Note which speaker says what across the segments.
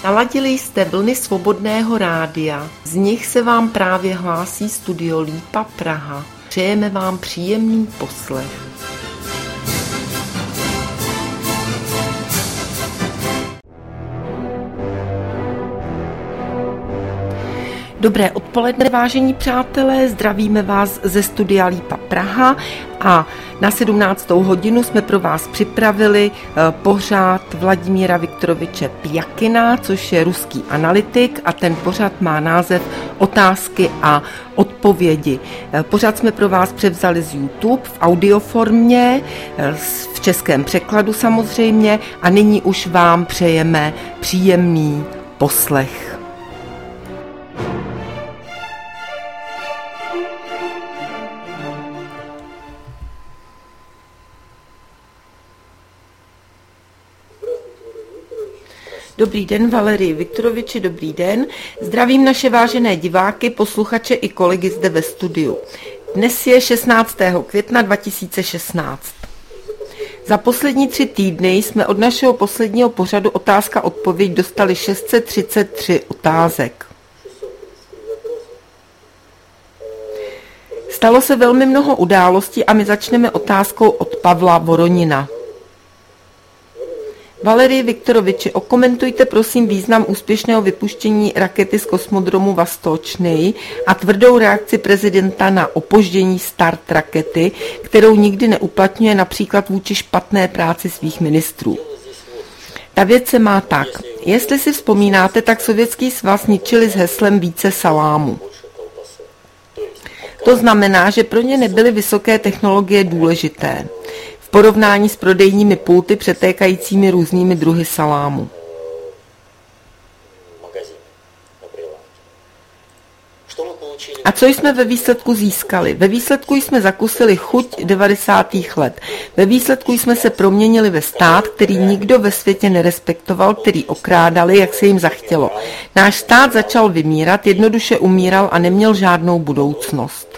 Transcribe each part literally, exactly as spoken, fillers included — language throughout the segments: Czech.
Speaker 1: Naladili jste vlny Svobodného rádia, z nich se vám právě hlásí Studio Lípa Praha. Přejeme vám příjemný poslech. Dobré odpoledne, vážení přátelé, zdravíme vás ze Studia Lípa Praha a na sedmnáctou hodinu jsme pro vás připravili pořad Vladimíra Viktoroviče Pjakina, což je ruský analytik, a ten pořad má název Otázky a odpovědi. Pořad jsme pro vás převzali z YouTube v audioformě, v českém překladu samozřejmě, a nyní už vám přejeme příjemný poslech. Dobrý den, Valerii Viktoroviči, dobrý den. Zdravím naše vážené diváky, posluchače i kolegy zde ve studiu. Dnes je šestnáctého května dva tisíce šestnáct. Za poslední tři týdny jsme od našeho posledního pořadu Otázka odpověď dostali šest set třicet tři otázek. Stalo se velmi mnoho událostí a my začneme otázkou od Pavla Voronina. Valerii Viktoroviči, okomentujte prosím význam úspěšného vypuštění rakety z kosmodromu Vostočný a tvrdou reakci prezidenta na opoždění start rakety, kterou nikdy neuplatňuje například vůči špatné práci svých ministrů. Ta věc se má tak. Jestli si vzpomínáte, tak Sovětský svaz ničili s heslem více salámu. To znamená, že pro ně nebyly vysoké technologie důležité v porovnání s prodejními pulty přetékajícími různými druhy salámu. A co jsme ve výsledku získali? Ve výsledku jsme zakusili chuť devadesátých let. Ve výsledku jsme se proměnili ve stát, který nikdo ve světě nerespektoval, který okrádali, jak se jim zachtělo. Náš stát začal vymírat, jednoduše umíral a neměl žádnou budoucnost.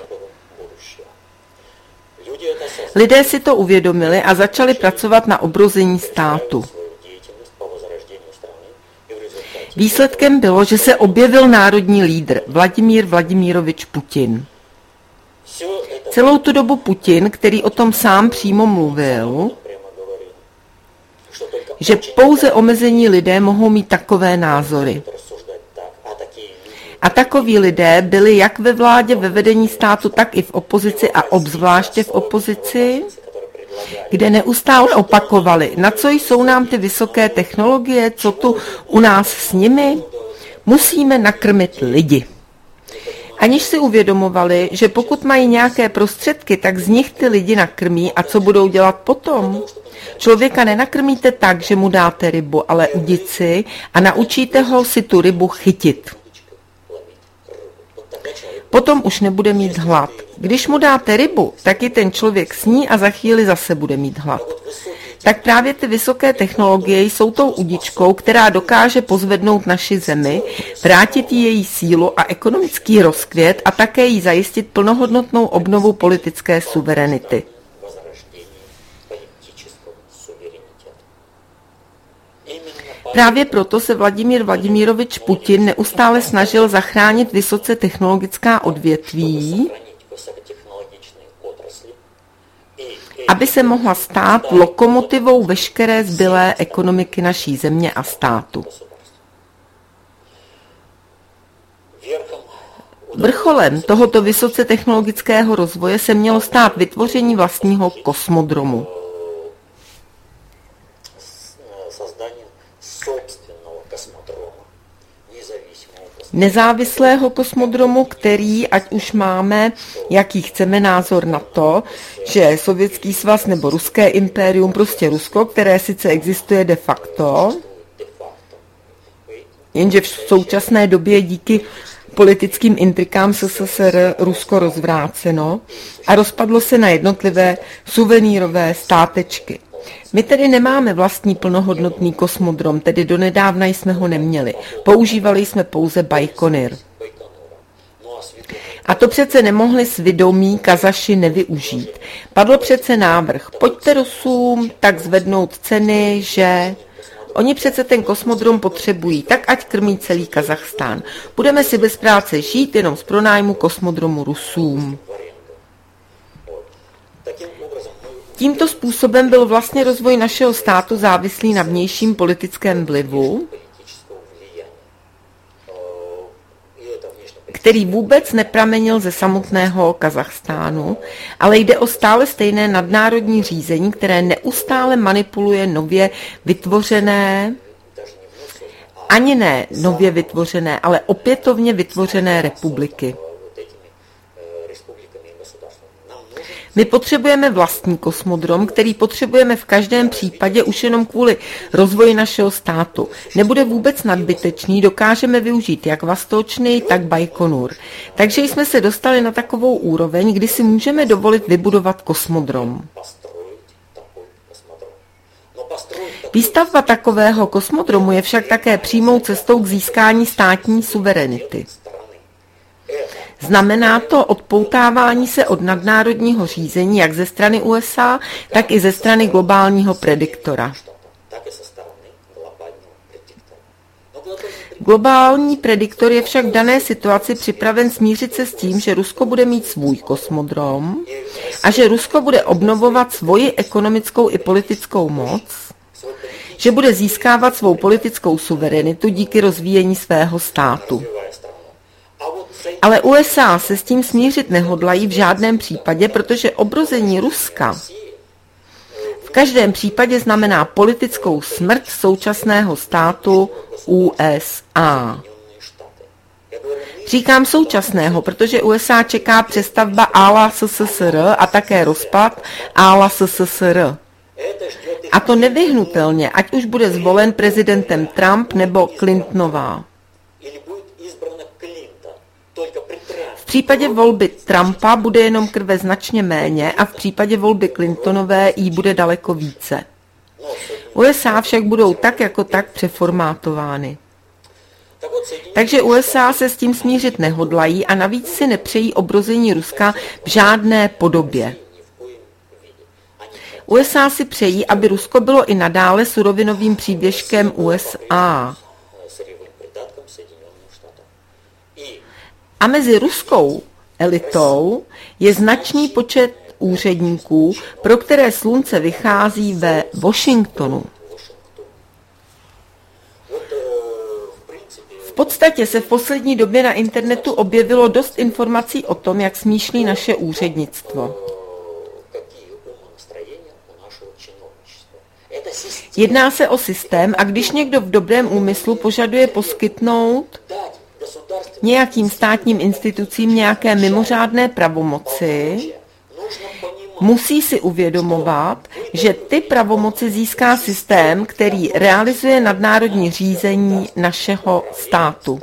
Speaker 1: Lidé si to uvědomili a začali pracovat na obrození státu. Výsledkem bylo, že se objevil národní lídr Vladimír Vladimírovič Putin. Celou tu dobu Putin, který o tom sám přímo mluvil, že pouze omezení lidé mohou mít takové názory. A takoví lidé byli jak ve vládě, ve vedení státu, tak i v opozici a obzvláště v opozici, kde neustále opakovali, na co jsou nám ty vysoké technologie, co tu u nás s nimi, musíme nakrmit lidi. Aniž si uvědomovali, že pokud mají nějaké prostředky, tak z nich ty lidi nakrmí a co budou dělat potom? Člověka nenakrmíte tak, že mu dáte rybu, ale udici a naučíte ho si tu rybu chytit. Potom už nebude mít hlad. Když mu dáte rybu, tak i ten člověk sní a za chvíli zase bude mít hlad. Tak právě ty vysoké technologie jsou tou udičkou, která dokáže pozvednout naši zemi, vrátit jí její sílu a ekonomický rozkvět a také jí zajistit plnohodnotnou obnovu politické suverenity. Právě proto se Vladimír Vladimírovič Putin neustále snažil zachránit vysoce technologická odvětví, aby se mohla stát lokomotivou veškeré zbylé ekonomiky naší země a státu. Vrcholem tohoto vysoce technologického rozvoje se mělo stát vytvoření vlastního kosmodromu. Nezávislého kosmodromu, který, ať už máme, jaký chceme názor na to, že Sovětský svaz nebo Ruské impérium, prostě Rusko, které sice existuje de facto, jenže v současné době díky politickým intrikám S S S R Rusko rozvráceno a rozpadlo se na jednotlivé suvenírové státečky. My tedy nemáme vlastní plnohodnotný kosmodrom, tedy donedávna jsme ho neměli. Používali jsme pouze Bajkonur. A to přece nemohli svědomí Kazaši nevyužít. Padl přece návrh, pojďte Rusům tak zvednout ceny, že Oni přece ten kosmodrom potřebují, tak ať krmí celý Kazachstán. Budeme si bez práce žít jenom z pronájmu kosmodromu Rusům. Tímto způsobem byl vlastně rozvoj našeho státu závislý na vnějším politickém vlivu, který vůbec nepramenil ze samotného Kazachstánu, ale jde o stále stejné nadnárodní řízení, které neustále manipuluje nově vytvořené, ani ne nově vytvořené, ale opětovně vytvořené republiky. My potřebujeme vlastní kosmodrom, který potřebujeme v každém případě už jenom kvůli rozvoji našeho státu. Nebude vůbec nadbytečný, dokážeme využít jak Vastočny, tak Bajkonur. Takže jsme se dostali na takovou úroveň, kdy si můžeme dovolit vybudovat kosmodrom. Výstavba takového kosmodromu je však také přímou cestou k získání státní suverenity. Znamená to odpoutávání se od nadnárodního řízení jak ze strany U S A, tak i ze strany globálního prediktora. Globální prediktor je však v dané situaci připraven smířit se s tím, že Rusko bude mít svůj kosmodrom a že Rusko bude obnovovat svoji ekonomickou i politickou moc, že bude získávat svou politickou suverenitu díky rozvíjení svého státu. Ale U S A se s tím smířit nehodlají v žádném případě, protože obrození Ruska v každém případě znamená politickou smrt současného státu U S A. Říkám současného, protože U S A čeká přestavba ála S S S R a také rozpad ála S S S R. A to nevyhnutelně, ať už bude zvolen prezidentem Trump nebo Clintonová. V případě volby Trumpa bude jenom krve značně méně a v případě volby Clintonové jí bude daleko více. U S A však budou tak jako tak přeformátovány. Takže U S A se s tím smířit nehodlají a navíc si nepřejí obrození Ruska v žádné podobě. U S A si přejí, aby Rusko bylo i nadále surovinovým příběžkem U S A. A mezi ruskou elitou je značný počet úředníků, pro které slunce vychází ve Washingtonu. V podstatě se v poslední době na internetu objevilo dost informací o tom, jak smýšlí naše úřednictvo. Jedná se o systém a když někdo v dobrém úmyslu požaduje poskytnout nějakým státním institucím nějaké mimořádné pravomoci, musí si uvědomovat, že ty pravomoci získá systém, který realizuje nadnárodní řízení našeho státu.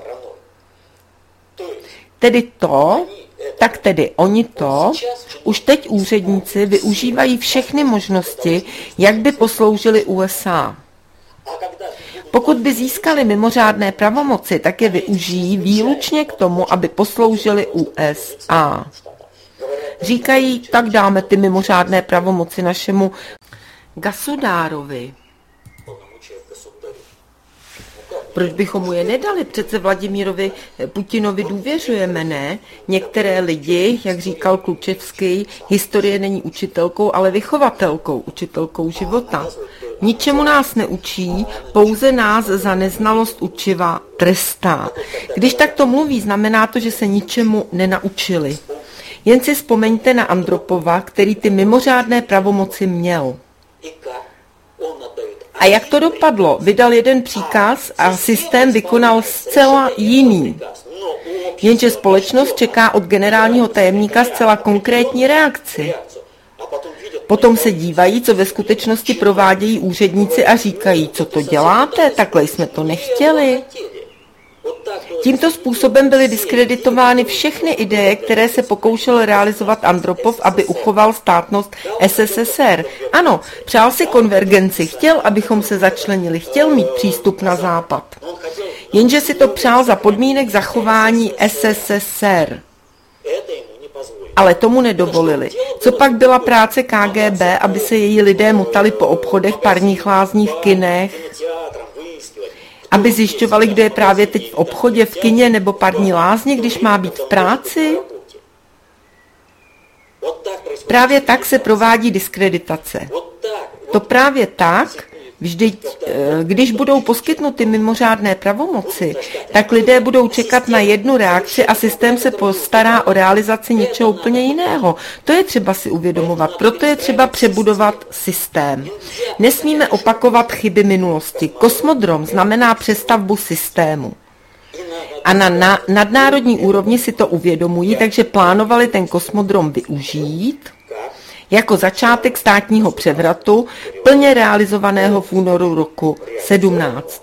Speaker 1: Tedy to, tak tedy oni to, už teď úředníci využívají všechny možnosti, jak by posloužili U S A. Pokud by získali mimořádné pravomoci, tak je využijí výlučně k tomu, aby posloužili U S A. Říkají, tak dáme ty mimořádné pravomoci našemu gasudárovi. Proč bychom mu je nedali? Přece Vladimírovi Putinovi důvěřujeme, ne? Některé lidi, jak říkal Klučevský, historie není učitelkou, ale vychovatelkou, učitelkou života. Ničemu nás neučí, pouze nás za neznalost učiva trestá. Když takto mluví, znamená to, že se ničemu nenaučili. Jen si vzpomeňte na Andropova, který ty mimořádné pravomoci měl. A jak to dopadlo? Vydal jeden příkaz a systém vykonal zcela jiný. Jenže společnost čeká od generálního tajemníka zcela konkrétní reakci. Potom se dívají, co ve skutečnosti provádějí úředníci a říkají, co to děláte, takhle jsme to nechtěli. Tímto způsobem byly diskreditovány všechny ideje, které se pokoušel realizovat Andropov, aby uchoval státnost S S S R. Ano, přál si konvergenci, chtěl, abychom se začlenili, chtěl mít přístup na západ. Jenže si to přál za podmínek zachování S S S R. Ale tomu nedovolili. Co pak byla práce K G B, aby se její lidé motali po obchodech, parních lázních, kinech Aby zjišťovali, kdo je právě teď v obchodě, v kině nebo parní lázně, když má být v práci? Právě tak se provádí diskreditace. To právě tak, vždyť, když budou poskytnuty mimořádné pravomoci, tak lidé budou čekat na jednu reakci a systém se postará o realizaci něčeho úplně jiného. To je třeba si uvědomovat, proto je třeba přebudovat systém. Nesmíme opakovat chyby minulosti. Kosmodrom znamená přestavbu systému. A na, na nadnárodní úrovni si to uvědomují, takže plánovali ten kosmodrom využít jako začátek státního převratu, plně realizovaného v únoru roku sedmnáct.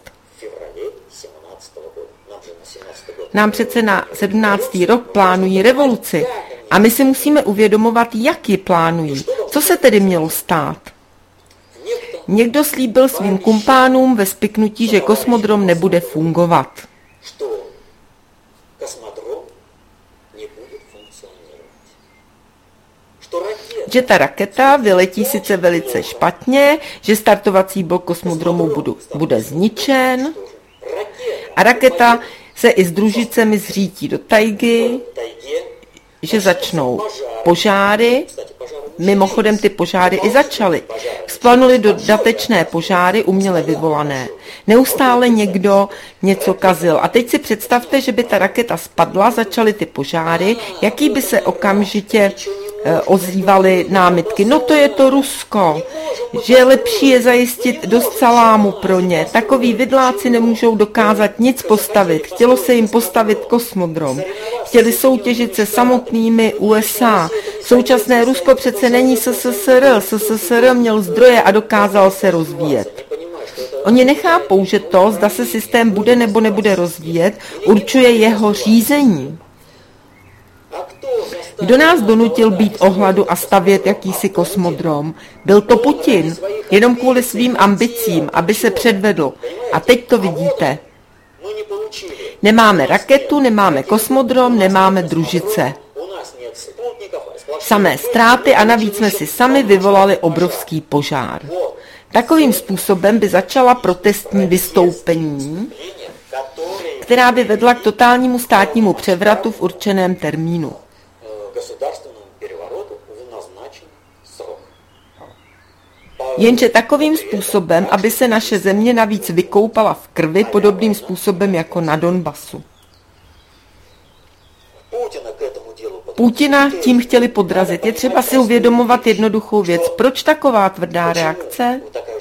Speaker 1: Nám přece na sedmnáctý rok plánují revoluci a my si musíme uvědomovat, jak ji plánují. Co se tedy mělo stát? Někdo slíbil svým kumpánům ve spiknutí, že kosmodrom nebude fungovat. Že ta raketa vyletí sice velice špatně, že startovací blok kosmodromu budu, bude zničen a raketa se i s družicemi zřítí do tajgy, že začnou požáry. Mimochodem ty požáry i začaly. Vzplanuly dodatečné požáry uměle vyvolané. Neustále někdo něco kazil. A teď si představte, že by ta raketa spadla, začaly ty požáry, jaký by se okamžitě ozývaly námitky. No to je to Rusko, že lepší je zajistit dost salámu pro ně. Takoví vidláci nemůžou dokázat nic postavit. Chtělo se jim postavit kosmodrom. Chtěli soutěžit se samotnými U S A. Současné Rusko přece není S S S R. S S S R měl zdroje a dokázal se rozvíjet. Oni nechápou, že to, zda se systém bude nebo nebude rozvíjet, určuje jeho řízení. Kdo nás donutil být ohladu a stavět jakýsi kosmodrom? Byl to Putin, jenom kvůli svým ambicím, aby se předvedl. A teď to vidíte. Nemáme raketu, nemáme kosmodrom, nemáme družice. Samé ztráty a navíc jsme si sami vyvolali obrovský požár. Takovým způsobem by začala protestní vystoupení, která by vedla k totálnímu státnímu převratu v určeném termínu. Jenže takovým způsobem, aby se naše země navíc vykoupala v krvi, podobným způsobem jako na Donbasu. Putina tím chtěli podrazit. Je třeba si uvědomovat jednoduchou věc. Proč taková tvrdá reakce?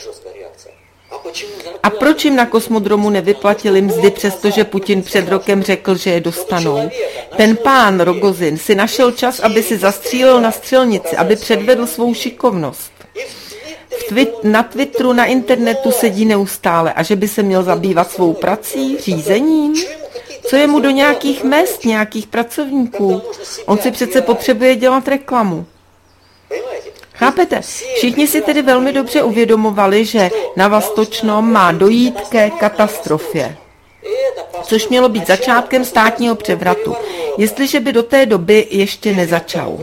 Speaker 1: A proč jim na kosmodromu nevyplatili mzdy, přestože Putin před rokem řekl, že je dostanou? Ten pán Rogozin si našel čas, aby si zastřílil na střelnici, aby předvedl svou šikovnost. V twi- na Twitteru, na internetu sedí neustále a že by se měl zabývat svou prací, řízením? Co je mu do nějakých mest, nějakých pracovníků? On si přece potřebuje dělat reklamu. Chápete? Všichni si tedy velmi dobře uvědomovali, že na Vostočnom má dojít ke katastrofě, což mělo být začátkem státního převratu, jestliže by do té doby ještě nezačal.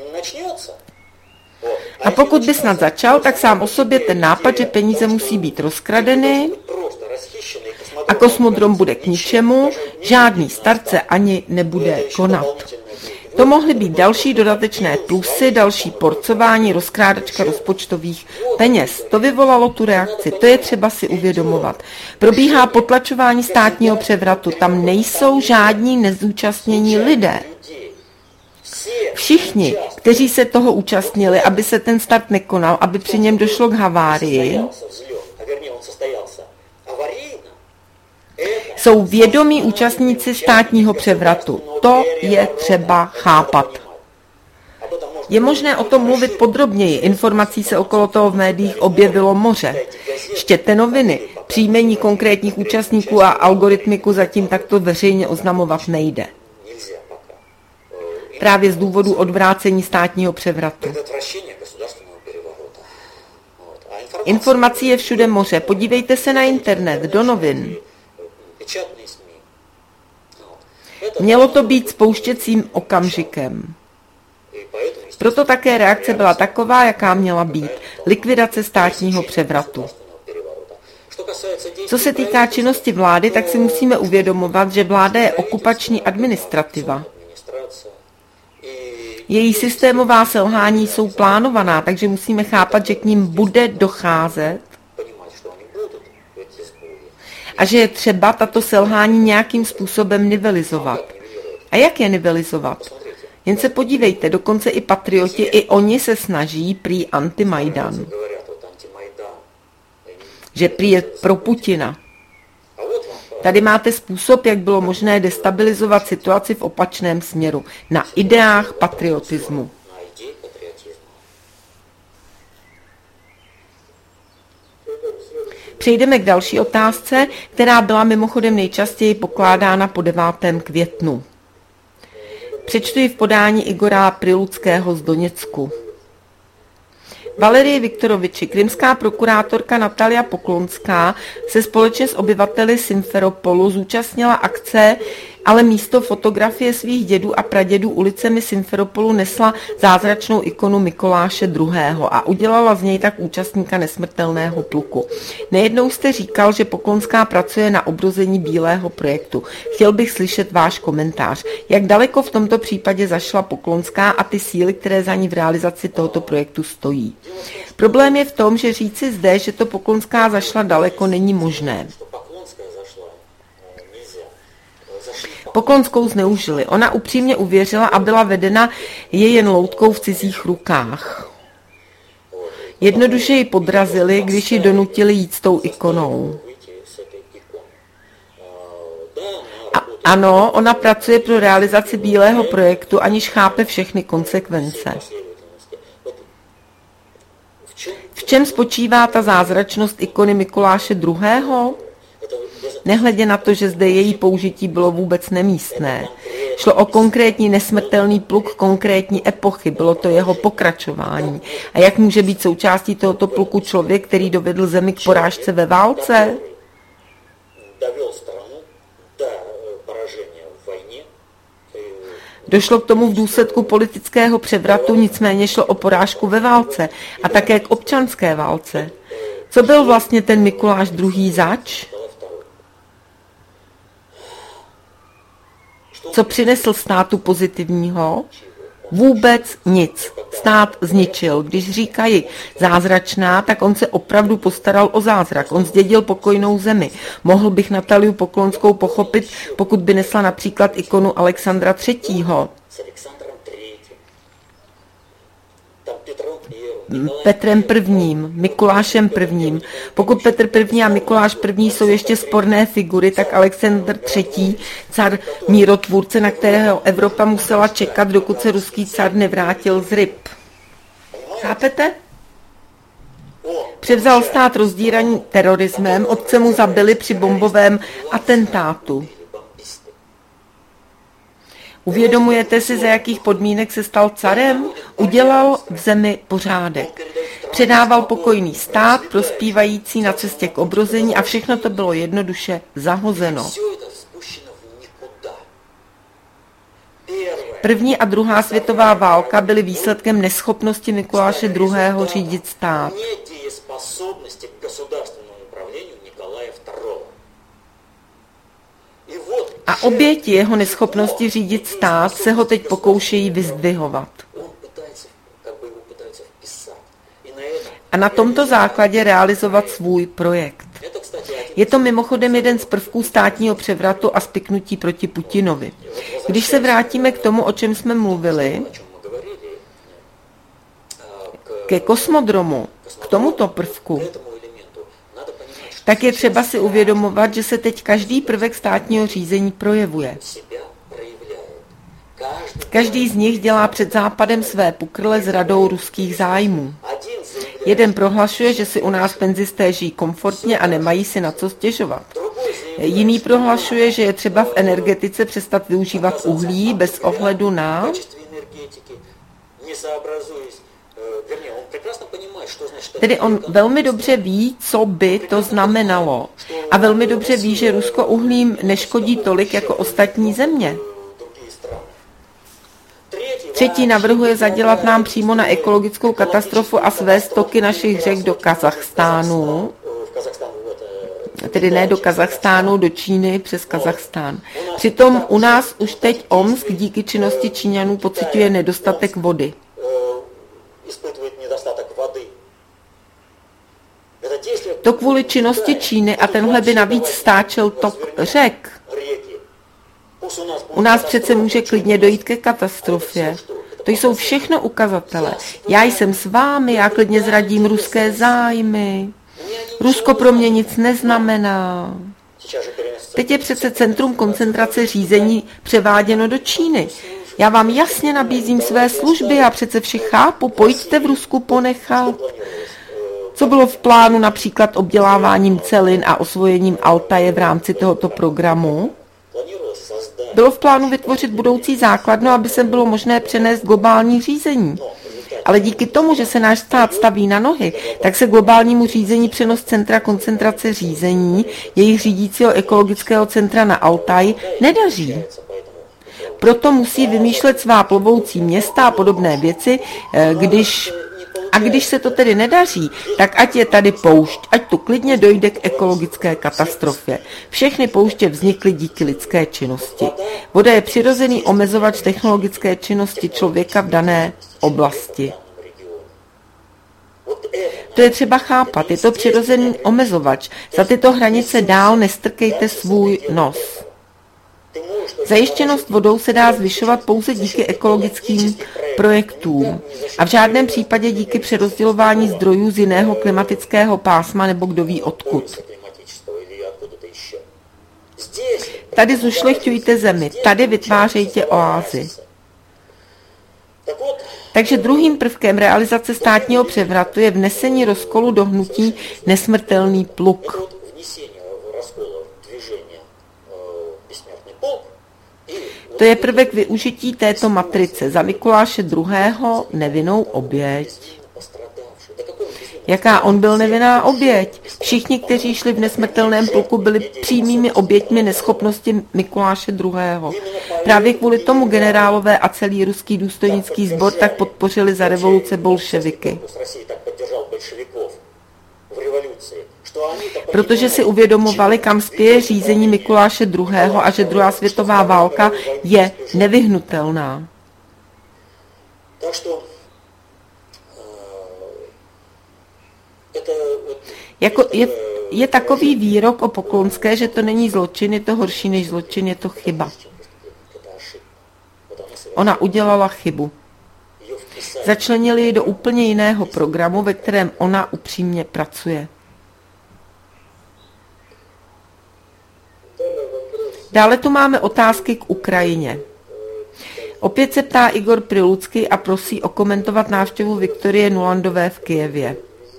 Speaker 1: A pokud by snad začal, tak sám o sobě ten nápad, že peníze musí být rozkradeny a kosmodrom bude k ničemu, žádný starce ani nebude konat. To mohly být další dodatečné plusy, další porcování, rozkrádačka rozpočtových peněz. To vyvolalo tu reakci, to je třeba si uvědomovat. Probíhá potlačování státního převratu, tam nejsou žádní nezúčastnění lidé. Všichni, kteří se toho účastnili, aby se ten start nekonal, aby při něm došlo k havárii, jsou vědomí účastníci státního převratu. To je třeba chápat. Je možné o tom mluvit podrobněji. Informací se okolo toho v médiích objevilo moře. Čtěte noviny. Příjmení konkrétních účastníků a algoritmiku zatím takto veřejně oznamovat nejde. Právě z důvodu odvrácení státního převratu. Informací je všude moře. Podívejte se na internet, do novin. Mělo to být spouštěcím okamžikem. Proto také reakce byla taková, jaká měla být. Likvidace státního převratu. Co se týká činnosti vlády, tak si musíme uvědomovat, že vláda je okupační administrativa. Její systémová selhání jsou plánovaná, takže musíme chápat, že k ním bude docházet a že je třeba tato selhání nějakým způsobem nivelizovat. A jak je nivelizovat? Jen se podívejte, dokonce i patrioti, i oni se snaží prý anti-Majdan. Že prý je pro Putina. Tady máte způsob, jak bylo možné destabilizovat situaci v opačném směru. Na ideách patriotismu. Přejdeme k další otázce, která byla mimochodem nejčastěji pokládána po devátém květnu. Přečtu ji v podání Igora Priludského z Doněcku. Valerie Viktoroviči, krymská prokurátorka Natalia Poklonská se společně s obyvateli Simferopolu zúčastnila akce, ale místo fotografie svých dědů a pradědů ulicemi Simferopolu nesla zázračnou ikonu Mikuláše druhého. a udělala z něj tak účastníka nesmrtelného pluku. Nejednou jste říkal, že Poklonská pracuje na obrození bílého projektu. Chtěl bych slyšet váš komentář. Jak daleko v tomto případě zašla Poklonská a ty síly, které za ní v realizaci tohoto projektu stojí? Problém je v tom, že říci zde, že to Poklonská zašla daleko, není možné. Poklonskou zneužili. Ona upřímně uvěřila a byla vedena je jen loutkou v cizích rukách. Jednoduše ji podrazili, když ji donutili jít s tou ikonou. A ano, ona pracuje pro realizaci bílého projektu, aniž chápe všechny konsekvence. V čem spočívá ta zázračnost ikony Mikuláše druhého? Nehledě na to, že zde její použití bylo vůbec nemístné. Šlo o konkrétní nesmrtelný pluk konkrétní epochy, bylo to jeho pokračování. A jak může být součástí tohoto pluku člověk, který dovedl zemi k porážce ve válce? Došlo k tomu v důsledku politického převratu, nicméně šlo o porážku ve válce a také k občanské válce. Co byl vlastně ten Mikuláš druhý zač? Co přinesl státu pozitivního? Vůbec nic. Stát zničil. Když říkají zázračná, tak on se opravdu postaral o zázrak. On zdědil pokojnou zemi. Mohl bych Nataliu Poklonskou pochopit, pokud by nesla například ikonu Alexandra třetího. Petrem prvním, Mikulášem prvním. Pokud Petr první a Mikuláš první jsou ještě sporné figury, tak Alexandr třetí, car mírotvůrce, na kterého Evropa musela čekat, dokud se ruský car nevrátil z ryb. Chápete? Převzal stát rozdíraný terorismem, otce mu zabili při bombovém atentátu. Uvědomujete si, za jakých podmínek se stal carem? Udělal v zemi pořádek. Předával pokojný stát, prospívající na cestě k obrození a všechno to bylo jednoduše zahozeno. První a druhá světová válka byly výsledkem neschopnosti Mikuláše druhého. řídit stát. A oběti jeho neschopnosti řídit stát se ho teď pokoušejí vyzdvihovat. A na tomto základě realizovat svůj projekt. Je to mimochodem jeden z prvků státního převratu a spiknutí proti Putinovi. Když se vrátíme k tomu, o čem jsme mluvili, ke kosmodromu, k tomuto prvku, tak je třeba si uvědomovat, že se teď každý prvek státního řízení projevuje. Každý z nich dělá před Západem své pukrle s radou ruských zájmů. Jeden prohlašuje, že si u nás penzisté žijí komfortně a nemají si na co stěžovat. Jiný prohlašuje, že je třeba v energetice přestat využívat uhlí bez ohledu na... Tedy on velmi dobře ví, co by to znamenalo. A velmi dobře ví, že Rusko uhlím neškodí tolik jako ostatní země. Třetí navrhuje zadělat nám přímo na ekologickou katastrofu a svést toky našich řek do Kazachstánu. tedy ne do Kazachstánu, do Číny přes Kazachstán. Přitom u nás už teď Omsk díky činnosti Číňanů pociťuje nedostatek vody. To kvůli činnosti Číny a tenhle by navíc stáčel tok řek. U nás přece může klidně dojít ke katastrofě. To jsou všechno ukazatele. Já jsem s vámi, já klidně zradím ruské zájmy. Rusko pro mě nic neznamená. Teď je přece centrum koncentrace řízení převáděno do Číny. Já vám jasně nabízím své služby, já přece vše chápu, pojďte v Rusku ponechat. Co bylo v plánu například obděláváním celin a osvojením Altaje v rámci tohoto programu? Bylo v plánu vytvořit budoucí základnu, aby se bylo možné přenést globální řízení. Ale díky tomu, že se náš stát staví na nohy, tak se globálnímu řízení přenos centra koncentrace řízení, jejich řídícího ekologického centra na Altaj, nedaří. Proto musí vymýšlet svá plovoucí města a podobné věci, když... A když se to tedy nedaří, tak ať je tady poušť, ať tu klidně dojde k ekologické katastrofě. Všechny pouště vznikly díky lidské činnosti. Voda je přirozený omezovač technologické činnosti člověka v dané oblasti. To je třeba chápat, je to přirozený omezovač. Za tyto hranice dál nestrkejte svůj nos. Zajištěnost vodou se dá zvyšovat pouze díky ekologickým projektům a v žádném případě díky přerozdělování zdrojů z jiného klimatického pásma nebo kdo ví odkud. Tady zušlechťujte zemi, tady vytvářejte oázy. Takže druhým prvkem realizace státního převratu je vnesení rozkolu do hnutí nesmrtelný pluk. To je prvek využití této matrice. Za Mikuláše druhého nevinnou oběť. Jaká on byl nevinná oběť? Všichni, kteří šli v nesmrtelném pluku, byli přímými oběťmi neschopnosti Mikuláše druhého. Právě kvůli tomu generálové a celý ruský důstojnický sbor tak podpořili za revoluce bolševiky. Protože si uvědomovali, kam spěje řízení Mikuláše druhého a že druhá světová válka je nevyhnutelná. Jako je, je takový výrok o Poklonské, že to není zločin, je to horší než zločin, je to chyba. Ona udělala chybu. Začlenili ji do úplně jiného programu, ve kterém ona upřímně pracuje. Dále tu máme otázky k Ukrajině. Opět se ptá Igor Prilucký a prosí okomentovat návštěvu Viktorie Nulandové v Kyjevě.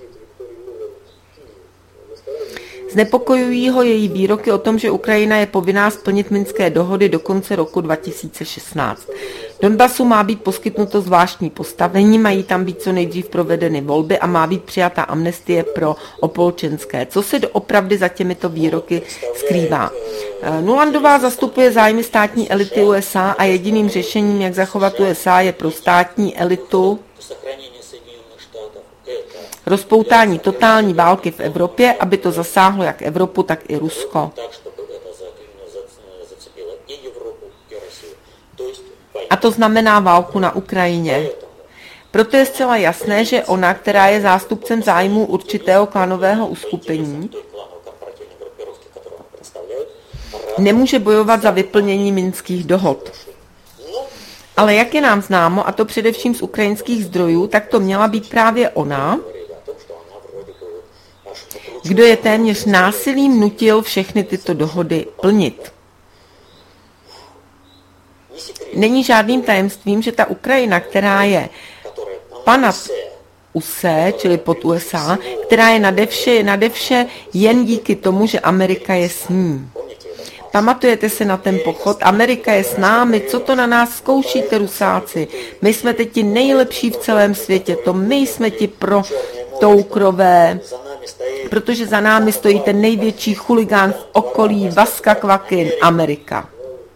Speaker 1: Znepokojují ho její výroky o tom, že Ukrajina je povinná splnit minské dohody do konce roku dva tisíce šestnáct. Donbasu má být poskytnuto zvláštní postavení, mají tam být co nejdřív provedeny volby a má být přijata amnestie pro opolčenské. Co se doopravdy za těmito výroky skrývá? Nulandová zastupuje zájmy státní elity U S A a jediným řešením, jak zachovat U S A, je pro státní elitu rozpoutání totální války v Evropě, aby to zasáhlo jak Evropu, tak i Rusko. A to znamená válku na Ukrajině. Proto je zcela jasné, že ona, která je zástupcem zájmů určitého klanového uskupení, nemůže bojovat za vyplnění minských dohod. Ale jak je nám známo, a to především z ukrajinských zdrojů, tak to měla být právě ona, kdo je téměř násilím nutil všechny tyto dohody plnit. Není žádným tajemstvím, že ta Ukrajina, která je panat U S A, čili pod U S A, která je nadevše, je nadevše jen díky tomu, že Amerika je s ní. Pamatujete se na ten pochod? Amerika je s námi, co to na nás zkoušíte, Rusáci? My jsme teď ti nejlepší v celém světě, to my jsme ti pro toukrové, protože za námi stojí ten největší chuligán v okolí Vaska Kvakin, Amerika.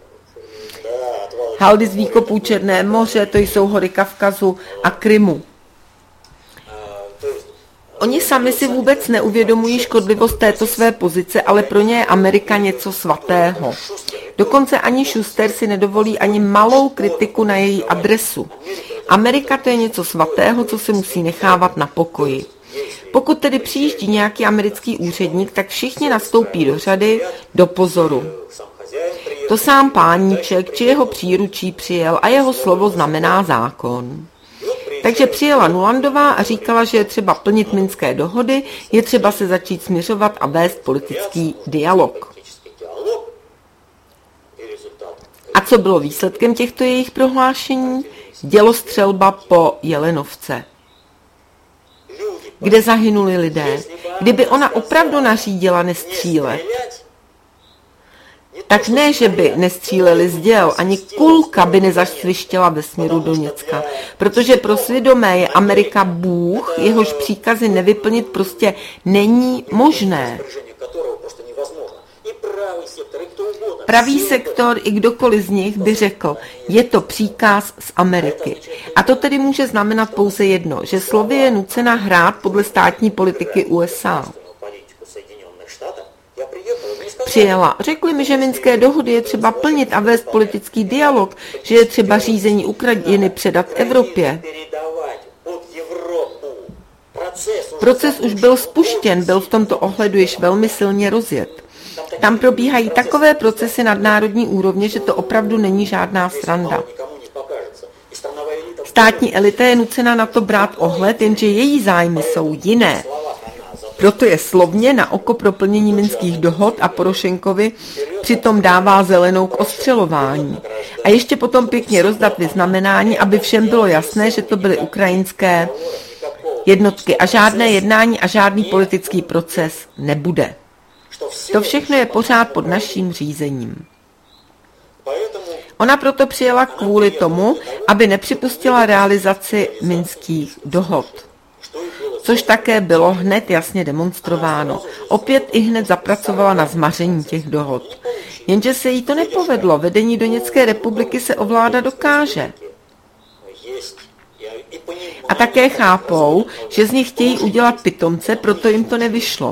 Speaker 1: Haldy z výkopů Černé moře, to jsou hory Kavkazu a Krymu. Oni sami si vůbec neuvědomují škodlivost této své pozice, ale pro ně je Amerika něco svatého. Dokonce ani Schuster si nedovolí ani malou kritiku na její adresu. Amerika to je něco svatého, co se musí nechávat na pokoji. Pokud tedy přijíždí nějaký americký úředník, tak všichni nastoupí do řady, do pozoru. To sám páníček či jeho příručí přijel a jeho slovo znamená zákon. Takže přijela Nulandová a říkala, že je třeba plnit minské dohody, je třeba se začít směřovat a vést politický dialog. A co bylo výsledkem těchto jejich prohlášení? Dělostřelba po Jelenovce, kde zahynuli lidé. Kdyby ona opravdu nařídila nestřílet, tak ne, že by nestříleli z děl, ani kulka by nezasvištěla ve směru Doněcka, protože pro svědomé je Amerika Bůh, jehož příkazy nevyplnit prostě není možné. Pravý sektor i kdokoliv z nich by řekl, je to příkaz z Ameriky. A to tedy může znamenat pouze jedno, že Slovie je nucena hrát podle státní politiky U S A. Přijela. Řekli mi, že minské dohody je třeba plnit a vést politický dialog, že je třeba řízení Ukrajiny předat Evropě. Proces už byl spuštěn, byl v tomto ohledu již velmi silně rozjet. Tam probíhají takové procesy nadnárodní úrovně, že to opravdu není žádná sranda. Státní elita je nucena na to brát ohled, jenže její zájmy jsou jiné. Proto je slovně na oko pro plnění minských dohod a Porošenkovi přitom dává zelenou k ostřelování. A ještě potom pěkně rozdat vyznamenání, aby všem bylo jasné, že to byly ukrajinské jednotky a žádné jednání a žádný politický proces nebude. To všechno je pořád pod naším řízením. Ona proto přijela kvůli tomu, aby nepřipustila realizaci minských dohod. Což také bylo hned jasně demonstrováno. Opět i hned zapracovala na zmaření těch dohod. Jenže se jí to nepovedlo. Vedení Doněcké republiky se ovládat dokáže. A také chápou, že z nich chtějí udělat pitomce, proto jim to nevyšlo.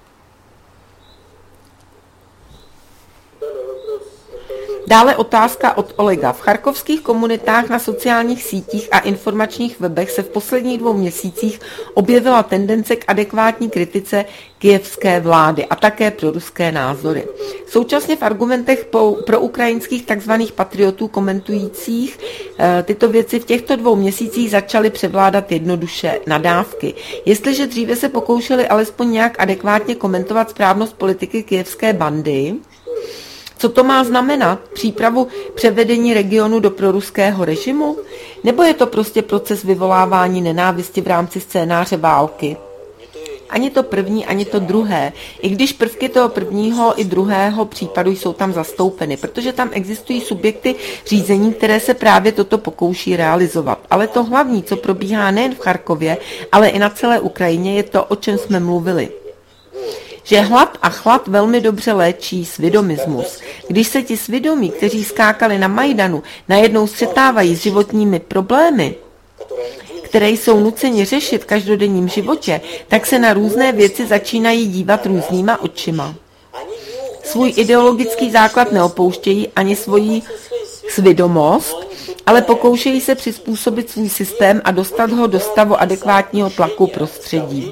Speaker 1: Dále otázka od Olega. V charkovských komunitách na sociálních sítích a informačních webech se v posledních dvou měsících objevila tendence k adekvátní kritice kyjevské vlády a také pro ruské názory. Současně v argumentech pro ukrajinských tzv. Patriotů komentujících e, tyto věci v těchto dvou měsících začaly převládat jednoduše nadávky. Jestliže dříve se pokoušeli alespoň nějak adekvátně komentovat správnost politiky kyjevské bandy, co to má znamenat? Přípravu převedení regionu do proruského režimu? Nebo je to prostě proces vyvolávání nenávisti v rámci scénáře války? Ani to první, ani to druhé. I když prvky toho prvního i druhého případu jsou tam zastoupeny, protože tam existují subjekty řízení, které se právě toto pokouší realizovat. Ale to hlavní, co probíhá nejen v Charkově, ale i na celé Ukrajině, je to, o čem jsme mluvili. Že hlad a chlad velmi dobře léčí svědomismus. Když se ti svědomí, kteří skákali na Majdanu, najednou střetávají s životními problémy, které jsou nuceni řešit v každodenním životě, tak se na různé věci začínají dívat různýma očima. Svůj ideologický základ neopouštějí ani svoji svědomost, ale pokoušejí se přizpůsobit svůj systém a dostat ho do stavu adekvátního tlaku prostředí.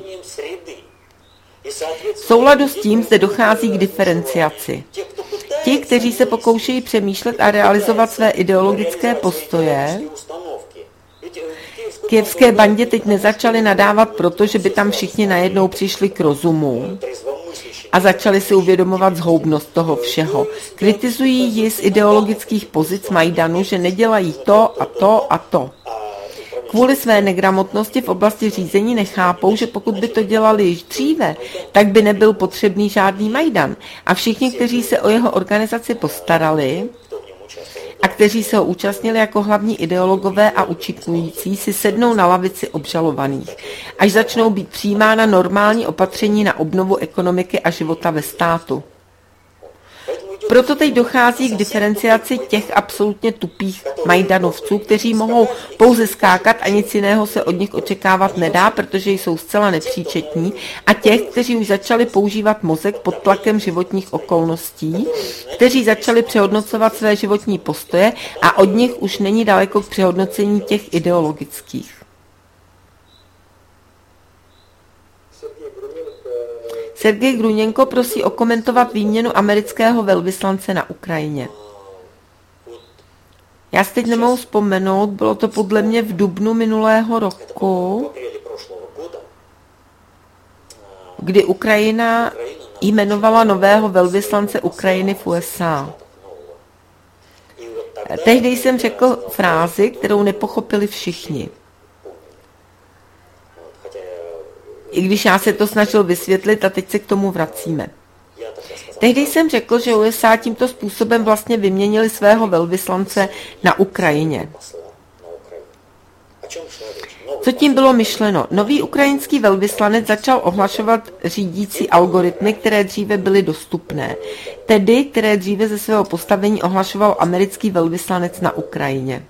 Speaker 1: V souladu s tím zde dochází k diferenciaci. Ti, kteří se pokoušejí přemýšlet a realizovat své ideologické postoje, kyjevské bandě teď nezačali nadávat proto, že by tam všichni najednou přišli k rozumu a začali si uvědomovat zhoubnost toho všeho. Kritizují ji z ideologických pozic Majdanu, že nedělají to a to a to. Kvůli své negramotnosti v oblasti řízení nechápou, že pokud by to dělali již dříve, tak by nebyl potřebný žádný Majdan. A všichni, kteří se o jeho organizaci postarali a kteří se ho účastnili jako hlavní ideologové a učitnující, si sednou na lavici obžalovaných, až začnou být přijímána normální opatření na obnovu ekonomiky a života ve státu. Proto teď dochází k diferenciaci těch absolutně tupých majdanovců, kteří mohou pouze skákat a nic jiného se od nich očekávat nedá, protože jsou zcela nepříčetní, a těch, kteří už začali používat mozek pod tlakem životních okolností, kteří začali přehodnocovat své životní postoje a od nich už není daleko k přehodnocení těch ideologických. Sergej Gruněnko prosí okomentovat výměnu amerického velvyslance na Ukrajině. Já si teď nemohu vzpomenout, bylo to podle mě v dubnu minulého roku, kdy Ukrajina jmenovala nového velvyslance Ukrajiny v U S A. Tehdy jsem řekl frázi, kterou nepochopili všichni. I když já se to snažil vysvětlit a teď se k tomu vracíme. Tehdy jsem řekl, že U S A tímto způsobem vlastně vyměnili svého velvyslance na Ukrajině. Co tím bylo myšleno? Nový ukrajinský velvyslanec začal ohlašovat řídící algoritmy, které dříve byly dostupné, tedy které dříve ze svého postavení ohlašoval americký velvyslanec na Ukrajině.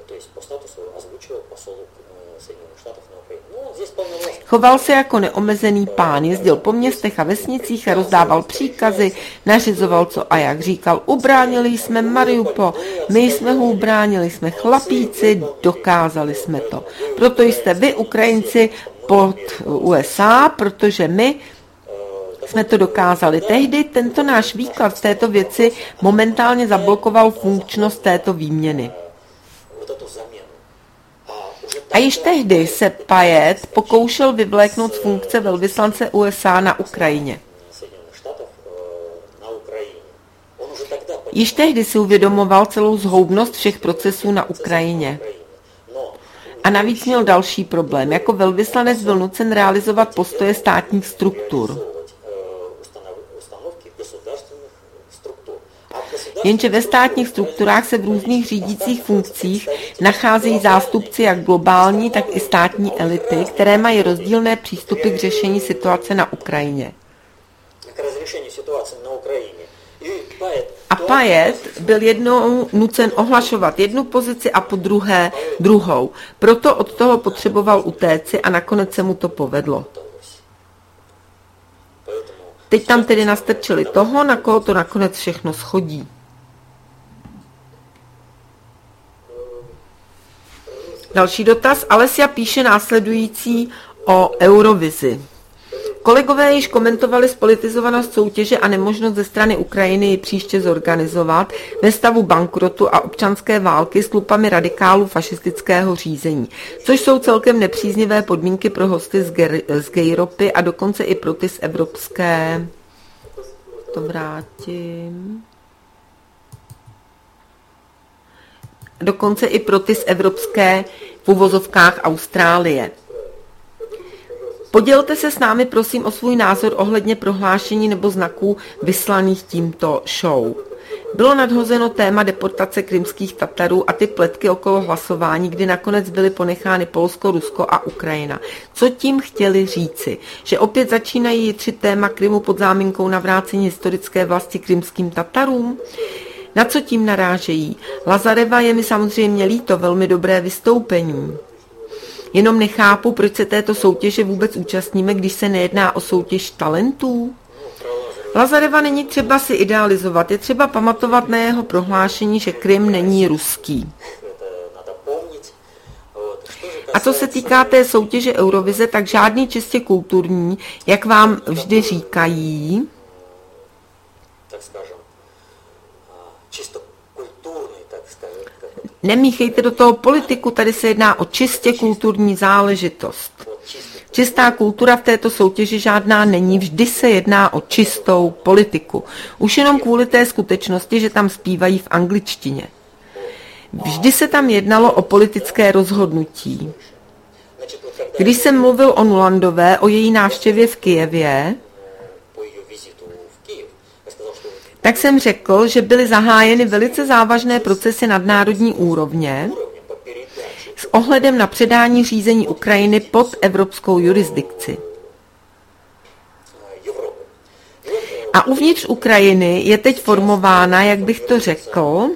Speaker 1: Choval se jako neomezený pán, jezdil po městech a vesnicích a rozdával příkazy, nařizoval co a jak, říkal, ubránili jsme Mariupol, my jsme ho ubránili, jsme chlapíci, dokázali jsme to. Proto jste vy, Ukrajinci, pod U S A, protože my jsme to dokázali. Tehdy tento náš výklad v této věci momentálně zablokoval funkčnost této výměny. A již tehdy se Pajet pokoušel vyvléknout z funkce velvyslance U S A na Ukrajině. Již tehdy si uvědomoval celou zhoubnost všech procesů na Ukrajině. A navíc měl další problém. Jako velvyslanec byl nucen realizovat postoje státních struktur. Jenže ve státních strukturách se v různých řídících funkcích nacházejí zástupci jak globální, tak i státní elity, které mají rozdílné přístupy k řešení situace na Ukrajině. A Pajet byl jednou nucen ohlašovat jednu pozici a po druhé druhou. Proto od toho potřeboval utéci a nakonec se mu to povedlo. Teď tam tedy nastrčili toho, na koho to nakonec všechno schodí. Další dotaz. Alessia píše následující o Eurovizi. Kolegové již komentovali spolitizovanost soutěže a nemožnost ze strany Ukrajiny ji příště zorganizovat ve stavu bankrotu a občanské války s tlupami radikálů fašistického řízení, což jsou celkem nepříznivé podmínky pro hosty z, Ger- z Gejropy a dokonce i pro ty z evropské... To vrátím... Dokonce i pro ty z evropské v uvozovkách Austrálie. Podělte se s námi prosím o svůj názor ohledně prohlášení nebo znaků vyslaných tímto show. Bylo nadhozeno téma deportace krymských Tatarů a ty pletky okolo hlasování, kdy nakonec byly ponechány Polsko, Rusko a Ukrajina. Co tím chtěli říci? Že opět začínají jitřit téma Krymu pod záminkou navrácení historické vlasti krymským Tatarům? Na co tím narážejí? Lazareva je mi samozřejmě líto, velmi dobré vystoupení. Jenom nechápu, proč se této soutěže vůbec účastníme, když se nejedná o soutěž talentů. Lazareva není třeba si idealizovat, je třeba pamatovat na jeho prohlášení, že Krym není ruský. A co se týká té soutěže Eurovize, tak žádný čistě kulturní, jak vám vždy říkají, nemíchejte do toho politiku, tady se jedná o čistě kulturní záležitost. Čistá kultura v této soutěži žádná není, vždy se jedná o čistou politiku. Už jenom kvůli té skutečnosti, že tam zpívají v angličtině. Vždy se tam jednalo o politické rozhodnutí. Když jsem mluvil o Nulandové, o její návštěvě v Kyjevě, tak jsem řekl, že byly zahájeny velice závažné procesy nadnárodní úrovně s ohledem na předání řízení Ukrajiny pod evropskou jurisdikci. A uvnitř Ukrajiny je teď formována, jak bych to řekl,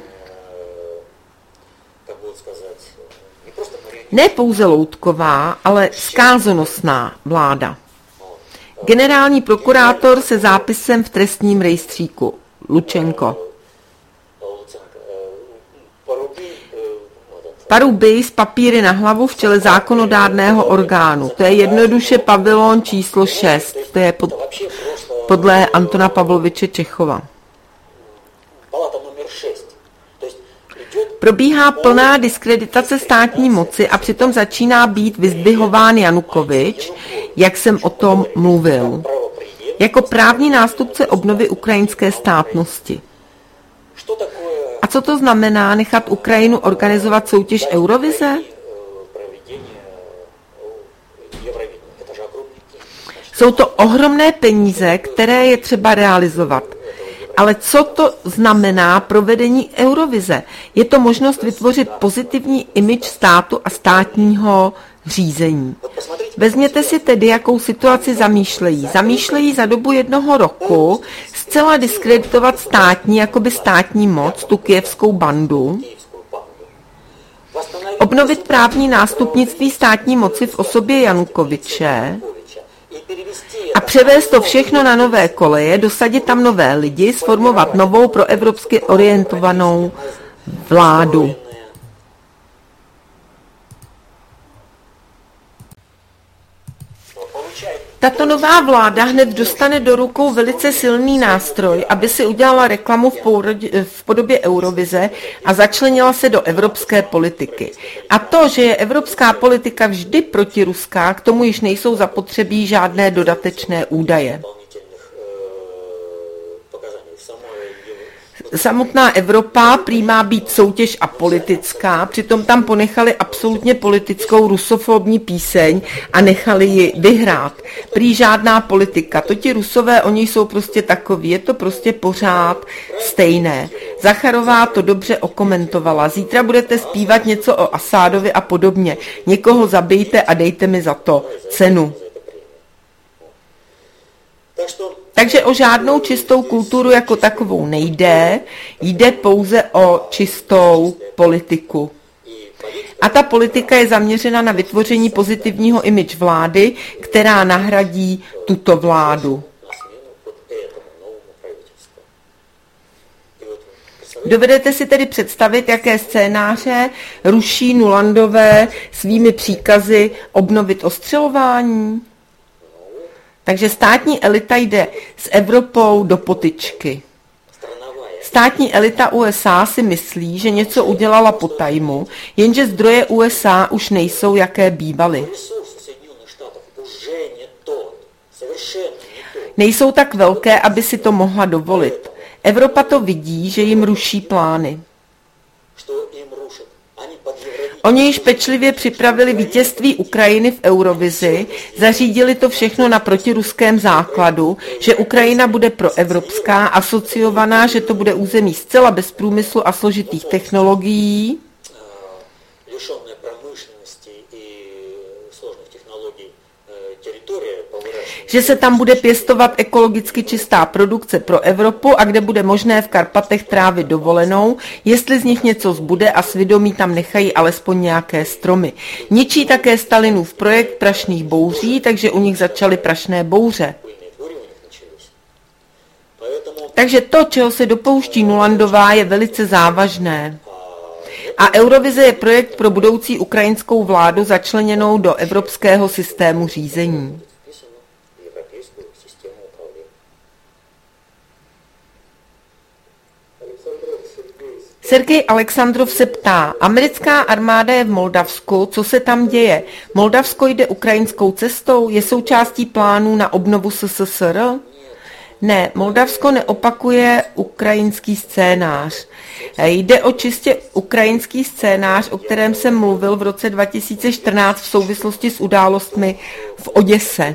Speaker 1: ne pouze loutková, ale zkázonosná vláda. Generální prokurátor se zápisem v trestním rejstříku Lučenko. Parubij s papíry na hlavu v čele zákonodárného orgánu. To je jednoduše pavilon číslo šest. To je pod, podle Antona Pavloviče Čechova. Probíhá plná diskreditace státní moci a přitom začíná být vyzdvihován Janukovyč, jak jsem o tom mluvil, jako právní nástupce obnovy ukrajinské státnosti. A co to znamená nechat Ukrajinu organizovat soutěž Eurovize? Jsou to ohromné peníze, které je třeba realizovat. Ale co to znamená provedení Eurovize? Je to možnost vytvořit pozitivní image státu a státního řízení. Vezměte si tedy, jakou situaci zamýšlejí. Zamýšlejí za dobu jednoho roku zcela diskreditovat státní, jakoby státní moc, tu kyjevskou bandu, obnovit právní nástupnictví státní moci v osobě Janukovyče a převést to všechno na nové koleje, dosadit tam nové lidi, sformovat novou proevropsky orientovanou vládu. Tato nová vláda hned dostane do rukou velice silný nástroj, aby si udělala reklamu v, pourodě, v podobě Eurovize a začlenila se do evropské politiky. A to, že je evropská politika vždy protiruská, k tomu již nejsou zapotřebí žádné dodatečné údaje. Samotná Evropa prý má být soutěž apolitická, přitom tam ponechali absolutně politickou rusofobní píseň a nechali ji vyhrát. Prý žádná politika, to ti Rusové, oni jsou prostě takoví, je to prostě pořád stejné. Zacharová to dobře okomentovala, zítra budete zpívat něco o Asádovi a podobně, někoho zabijte a dejte mi za to cenu. Takže o žádnou čistou kulturu jako takovou nejde, jde pouze o čistou politiku. A ta politika je zaměřena na vytvoření pozitivního image vlády, která nahradí tuto vládu. Dovedete si tedy představit, jaké scénáře ruší Nulandové svými příkazy obnovit ostřelování? Takže státní elita jde s Evropou do potyčky. Státní elita U S A si myslí, že něco udělala po tajmu, jenže zdroje U S A už nejsou, jaké bývaly. Nejsou tak velké, aby si to mohla dovolit. Evropa to vidí, že jim ruší plány. Oni již pečlivě připravili vítězství Ukrajiny v Eurovizi, zařídili to všechno na protiruském základu, že Ukrajina bude proevropská, asociovaná, že to bude území zcela bez průmyslu a složitých technologií, že se tam bude pěstovat ekologicky čistá produkce pro Evropu a kde bude možné v Karpatech trávit dovolenou, jestli z nich něco zbude a svědomí tam nechají alespoň nějaké stromy. Ničí také Stalinův projekt prašných bouří, takže u nich začaly prašné bouře. Takže to, čeho se dopouští Nulandová, je velice závažné. A Eurovize je projekt pro budoucí ukrajinskou vládu začleněnou do evropského systému řízení. Sergej Alexandrov se ptá, americká armáda je v Moldavsku, co se tam děje? Moldavsko jde ukrajinskou cestou, je součástí plánů na obnovu S S S R? Ne, Moldavsko neopakuje ukrajinský scénář. Jde o čistě ukrajinský scénář, o kterém jsem mluvil v roce dva tisíce čtrnáct v souvislosti s událostmi v Oděse.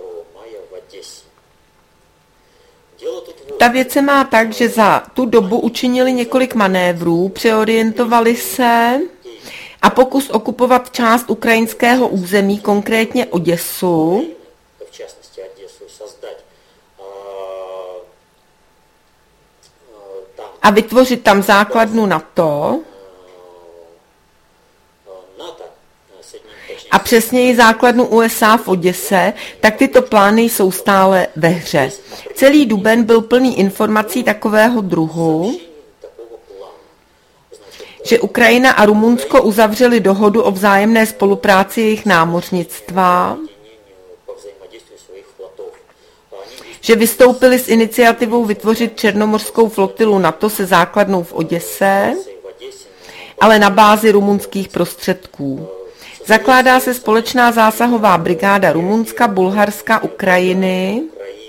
Speaker 1: Ta věc se má tak, že za tu dobu učinili několik manévrů, přeorientovali se a pokus okupovat část ukrajinského území, konkrétně Oděsu, a vytvořit tam základnu NATO a přesněji základnu U S A v Oděse, tak tyto plány jsou stále ve hře. Celý duben byl plný informací takového druhu, že Ukrajina a Rumunsko uzavřeli dohodu o vzájemné spolupráci jejich námořnictva, že vystoupili s iniciativou vytvořit černomořskou flotilu NATO se základnou v Oděse, ale na bázi rumunských prostředků. Zakládá se společná zásahová brigáda Rumunska, Bulharska, Ukrajiny,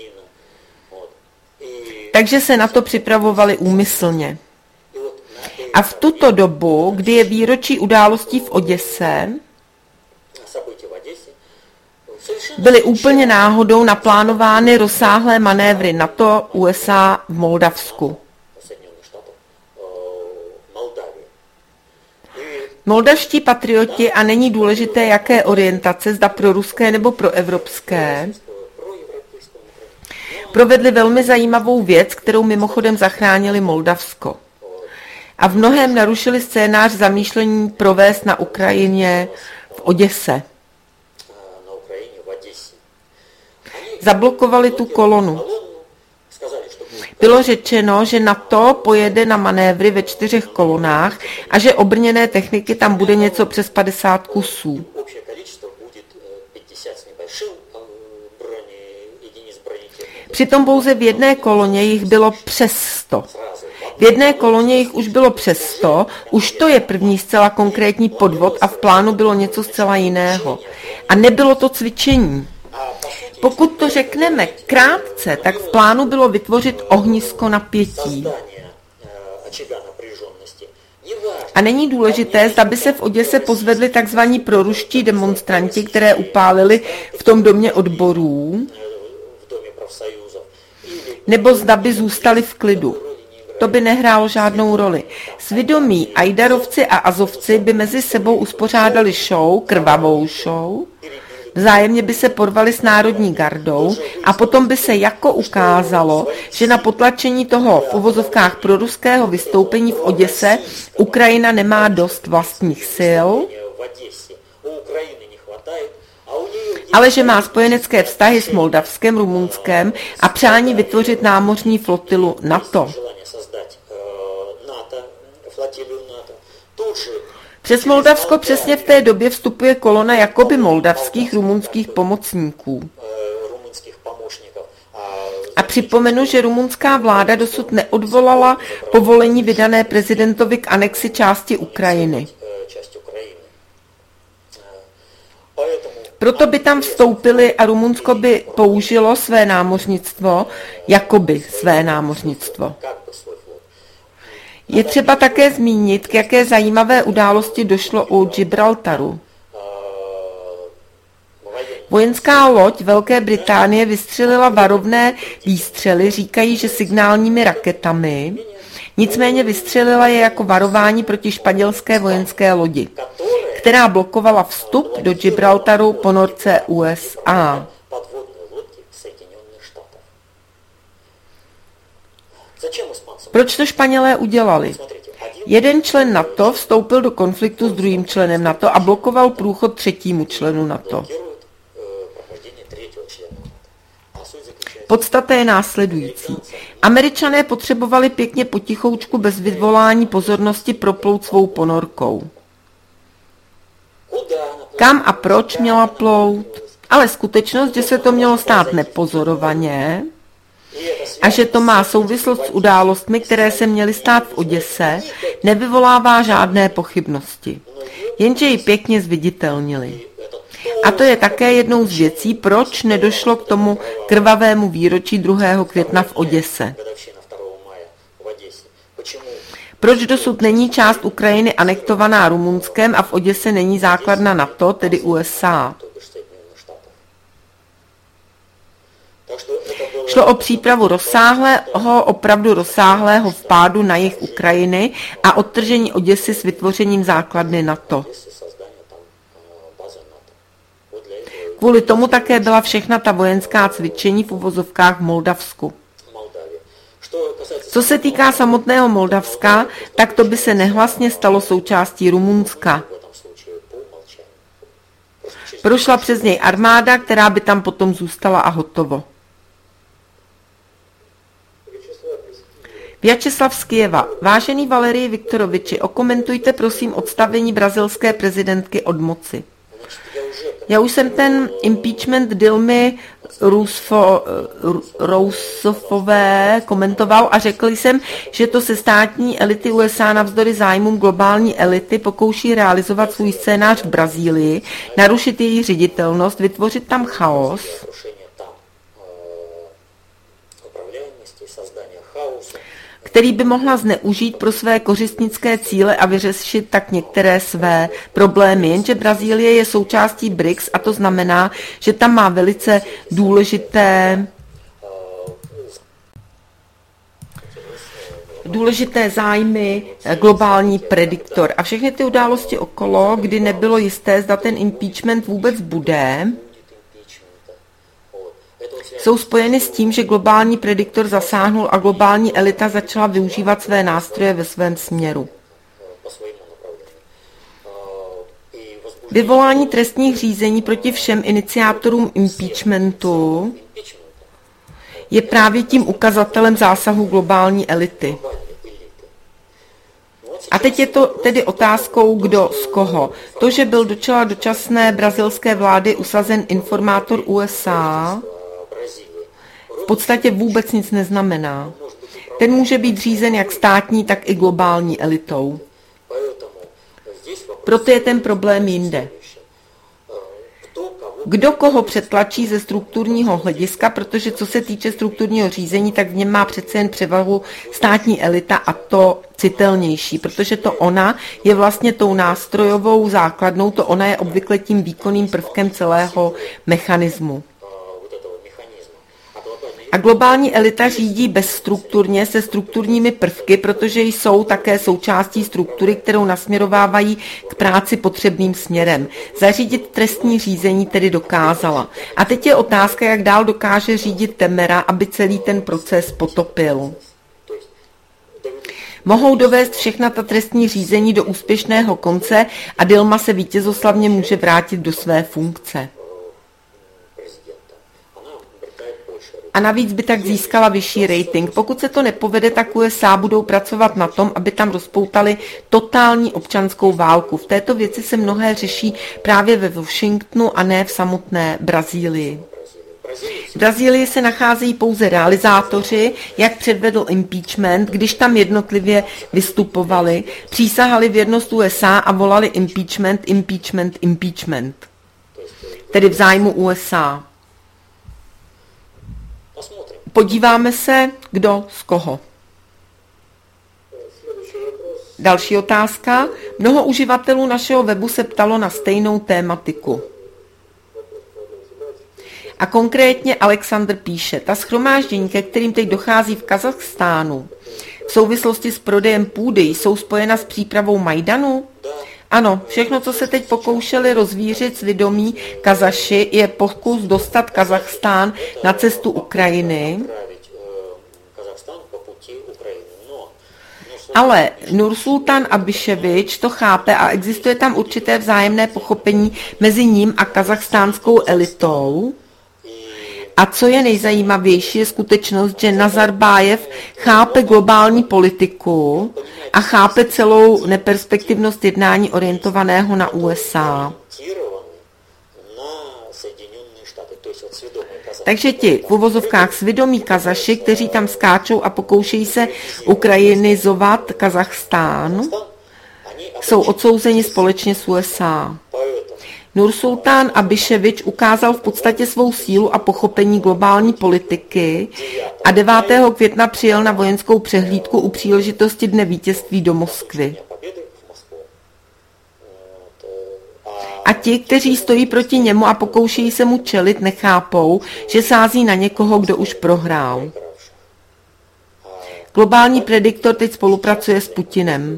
Speaker 1: takže se na to připravovali úmyslně. A v tuto dobu, kdy je výročí událostí v Oděse, byly úplně náhodou naplánovány rozsáhlé manévry NATO U S A v Moldavsku. Moldavští patrioti, a není důležité, jaké orientace, zda pro ruské nebo pro evropské, provedli velmi zajímavou věc, kterou mimochodem zachránili Moldavsko. A v mnohém narušili scénář zamýšlení provést na Ukrajině v Oděse. Zablokovali tu kolonu. Bylo řečeno, že NATO pojede na manévry ve čtyřech kolonách a že obrněné techniky tam bude něco přes padesát kusů. Přitom pouze v jedné koloně jich bylo přes sto. V jedné koloně jich už bylo přes sto, už to je první zcela konkrétní podvod a v plánu bylo něco zcela jiného. A nebylo to cvičení. Pokud to řekneme krátce, tak v plánu bylo vytvořit ohnisko napětí. A není důležité, zda by se v Oděse pozvedli takzvaní proruští demonstranti, které upálili v tom domě odborů, nebo zda by zůstali v klidu. To by nehrálo žádnou roli. Svědomí Ajdarovci a Azovci by mezi sebou uspořádali show, krvavou show, vzájemně by se porvali s národní gardou a potom by se jako ukázalo, že na potlačení toho v uvozovkách proruského vystoupení v Oděse Ukrajina nemá dost vlastních sil, ale že má spojenecké vztahy s Moldavskem, Rumunskem a přání vytvořit námořní flotilu NATO. Přes Moldavsko přesně v té době vstupuje kolona jakoby moldavských rumunských pomocníků. A připomenu, že rumunská vláda dosud neodvolala povolení vydané prezidentovi k anexi části Ukrajiny. Proto by tam vstoupili a Rumunsko by použilo své námořnictvo, jakoby své námořnictvo. Je třeba také zmínit, k jaké zajímavé události došlo u Gibraltaru. Vojenská loď Velké Británie vystřelila varovné výstřely, říkají, že signálními raketami, nicméně vystřelila je jako varování proti španělské vojenské lodi, která blokovala vstup do Gibraltaru po norce U S A. Proč to Španělé udělali? Jeden člen NATO vstoupil do konfliktu s druhým členem NATO a blokoval průchod třetímu členu NATO. Podstata je následující. Američané potřebovali pěkně potichoučku bez vyvolání pozornosti proplout svou ponorkou. Kam a proč měla plout? Ale skutečnost, že se to mělo stát nepozorovaně a že to má souvislost s událostmi, které se měly stát v Oděse, nevyvolává žádné pochybnosti. Jenže ji pěkně zviditelnili. A to je také jednou z věcí, proč nedošlo k tomu krvavému výročí druhého května v Oděse. Proč dosud není část Ukrajiny anektovaná Rumunskem a v Oděse není základna NATO, tedy U S A? Šlo o přípravu rozsáhlého, opravdu rozsáhlého vpádu na jih Ukrajiny a odtržení Oděsy s vytvořením základny NATO. Kvůli tomu také byla všechna ta vojenská cvičení v uvozovkách v Moldavsku. Co se týká samotného Moldavska, tak to by se nehlasně stalo součástí Rumunska. Prošla přes něj armáda, která by tam potom zůstala a hotovo. Vjačeslav z Kyjeva. Vážený Valerii Viktoroviči, okomentujte prosím odstavení brazilské prezidentky od moci. Já už jsem ten impeachment Dilmy Rousseffové komentoval a řekl jsem, že to se státní elity U S A navzdory zájmům globální elity pokouší realizovat svůj scénář v Brazílii, narušit její ředitelnost, vytvořit tam chaos, který by mohla zneužít pro své kořistnické cíle a vyřešit tak některé své problémy. Jenže Brazílie je součástí B R I C S a to znamená, že tam má velice důležité důležité zájmy, globální prediktor. A všechny ty události okolo, kdy nebylo jisté, zda ten impeachment vůbec bude, jsou spojeny s tím, že globální prediktor zasáhnul a globální elita začala využívat své nástroje ve svém směru. Vyvolání trestních řízení proti všem iniciátorům impeachmentu je právě tím ukazatelem zásahu globální elity. A teď je to tedy otázkou, kdo z koho. To, že byl do čela dočasné brazilské vlády usazen informátor U S A, v podstatě vůbec nic neznamená. Ten může být řízen jak státní, tak i globální elitou. Proto je ten problém jinde. Kdo koho přetlačí ze strukturního hlediska, protože co se týče strukturního řízení, tak v něm má přece jen převahu státní elita a to citelnější, protože to ona je vlastně tou nástrojovou základnou, to ona je obvykle tím výkonným prvkem celého mechanismu. A globální elita řídí bezstrukturně se strukturními prvky, protože jsou také součástí struktury, kterou nasměrovávají k práci potřebným směrem. Zařídit trestní řízení tedy dokázala. A teď je otázka, jak dál dokáže řídit Temera, aby celý ten proces potopil. Mohou dovést všechna ta trestní řízení do úspěšného konce a Dilma se vítězoslavně může vrátit do své funkce. A navíc by tak získala vyšší rating. Pokud se to nepovede, tak U S A budou pracovat na tom, aby tam rozpoutali totální občanskou válku. V této věci se mnohé řeší právě ve Washingtonu a ne v samotné Brazílii. V Brazílii se nacházejí pouze realizátoři, jak předvedl impeachment, když tam jednotlivě vystupovali, přísahali věrnost U S A a volali impeachment, impeachment, impeachment. Tedy v zájmu U S A. Podíváme se, kdo z koho. Další otázka. Mnoho uživatelů našeho webu se ptalo na stejnou tématiku. A konkrétně Alexandr píše, ta shromáždění, ke kterým teď dochází v Kazachstánu, v souvislosti s prodejem půdy, jsou spojena s přípravou Majdanu? Ano, všechno, co se teď pokoušeli rozvířit svědomí Kazaši, je pokus dostat Kazachstán na cestu Ukrajiny. Ale Nursultan Abiševič to chápe a existuje tam určité vzájemné pochopení mezi ním a kazachstánskou elitou. A co je nejzajímavější, je skutečnost, že Nazarbájev chápe globální politiku a chápe celou neperspektivnost jednání orientovaného na U S A. Takže ti v uvozovkách svědomí Kazaši, kteří tam skáčou a pokoušejí se ukrajinizovat Kazachstán, jsou odsouzeni společně s U S A. Nursultán Abiševič ukázal v podstatě svou sílu a pochopení globální politiky a devátého května přijel na vojenskou přehlídku u příležitosti Dne vítězství do Moskvy. A ti, kteří stojí proti němu a pokoušejí se mu čelit, nechápou, že sází na někoho, kdo už prohrál. Globální prediktor teď spolupracuje s Putinem.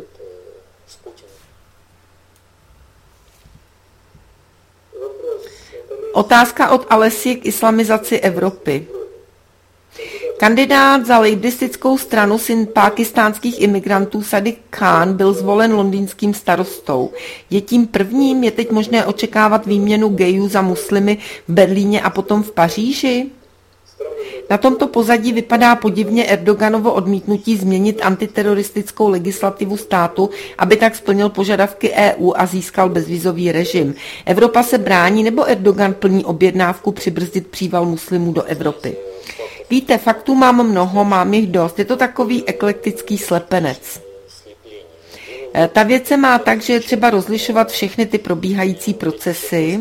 Speaker 1: Otázka od Alesi k islamizaci Evropy. Kandidát za lejbristickou stranu, syn pákistánských imigrantů Sadiq Khan, byl zvolen londýnským starostou. Je tím prvním, je teď možné očekávat výměnu gayů za muslimy v Berlíně a potom v Paříži? Na tomto pozadí vypadá podivně Erdoganovo odmítnutí změnit antiteroristickou legislativu státu, aby tak splnil požadavky E U a získal bezvízový režim. Evropa se brání, nebo Erdogan plní objednávku přibrzdit příval muslimů do Evropy? Víte, faktů mám mnoho, mám jich dost. Je to takový eklektický slepenec. Ta věc se má tak, že je třeba rozlišovat všechny ty probíhající procesy,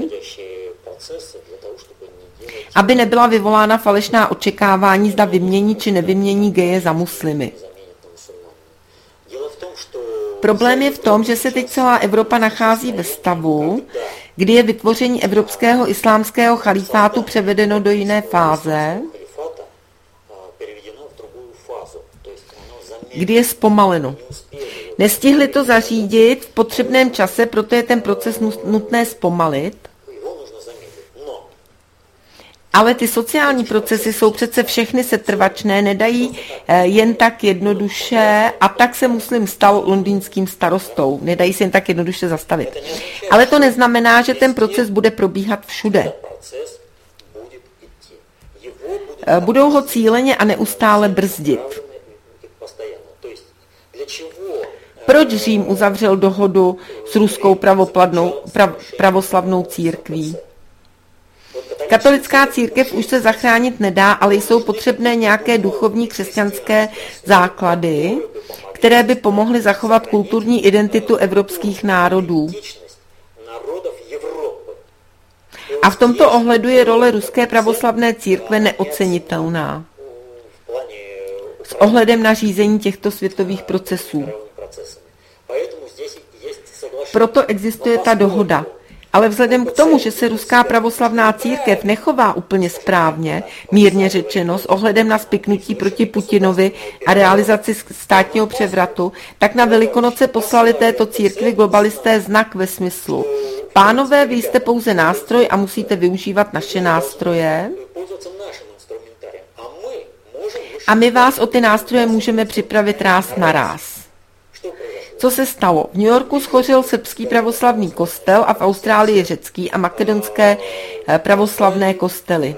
Speaker 1: aby nebyla vyvolána falešná očekávání, zda vymění či nevymění geje za muslimy. Problém je v tom, že se teď celá Evropa nachází ve stavu, kdy je vytvoření evropského islámského chalífátu převedeno do jiné fáze, kdy je zpomaleno. Nestihli to zařídit v potřebném čase, proto je ten proces nutné zpomalit. Ale ty sociální procesy jsou přece všechny setrvačné, nedají jen tak jednoduše, a tak se muslim stal londýnským starostou. Nedají se jen tak jednoduše zastavit. Ale to neznamená, že ten proces bude probíhat všude. Budou ho cíleně a neustále brzdit. Proč Řím uzavřel dohodu s ruskou pravopladnou, prav, pravoslavnou církví? Katolická církev už se zachránit nedá, ale jsou potřebné nějaké duchovní křesťanské základy, které by pomohly zachovat kulturní identitu evropských národů. A v tomto ohledu je role ruské pravoslavné církve neocenitelná s ohledem na řízení těchto světových procesů. Proto existuje ta dohoda. Ale vzhledem k tomu, že se ruská pravoslavná církev nechová úplně správně, mírně řečeno, s ohledem na spiknutí proti Putinovi a realizaci státního převratu, tak na Velikonoce poslali této církvi globalisté znak ve smyslu: pánové, vy jste pouze nástroj a musíte využívat naše nástroje, a my vás o ty nástroje můžeme připravit ráz na ráz. Co se stalo? V New Yorku schořil srbský pravoslavný kostel a v Austrálii řecký a makedonské pravoslavné kostely.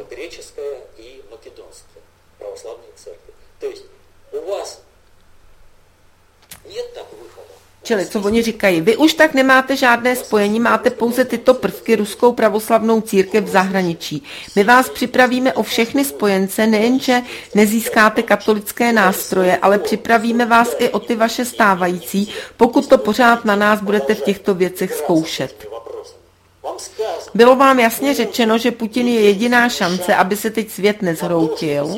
Speaker 1: Čili, co oni říkají, vy už tak nemáte žádné spojení, máte pouze tyto prvky ruskou pravoslavnou církev v zahraničí. My vás připravíme o všechny spojence, nejenže nezískáte katolické nástroje, ale připravíme vás i o ty vaše stávající, pokud to pořád na nás budete v těchto věcech zkoušet. Bylo vám jasně řečeno, že Putin je jediná šance, aby se teď svět nezhroutil,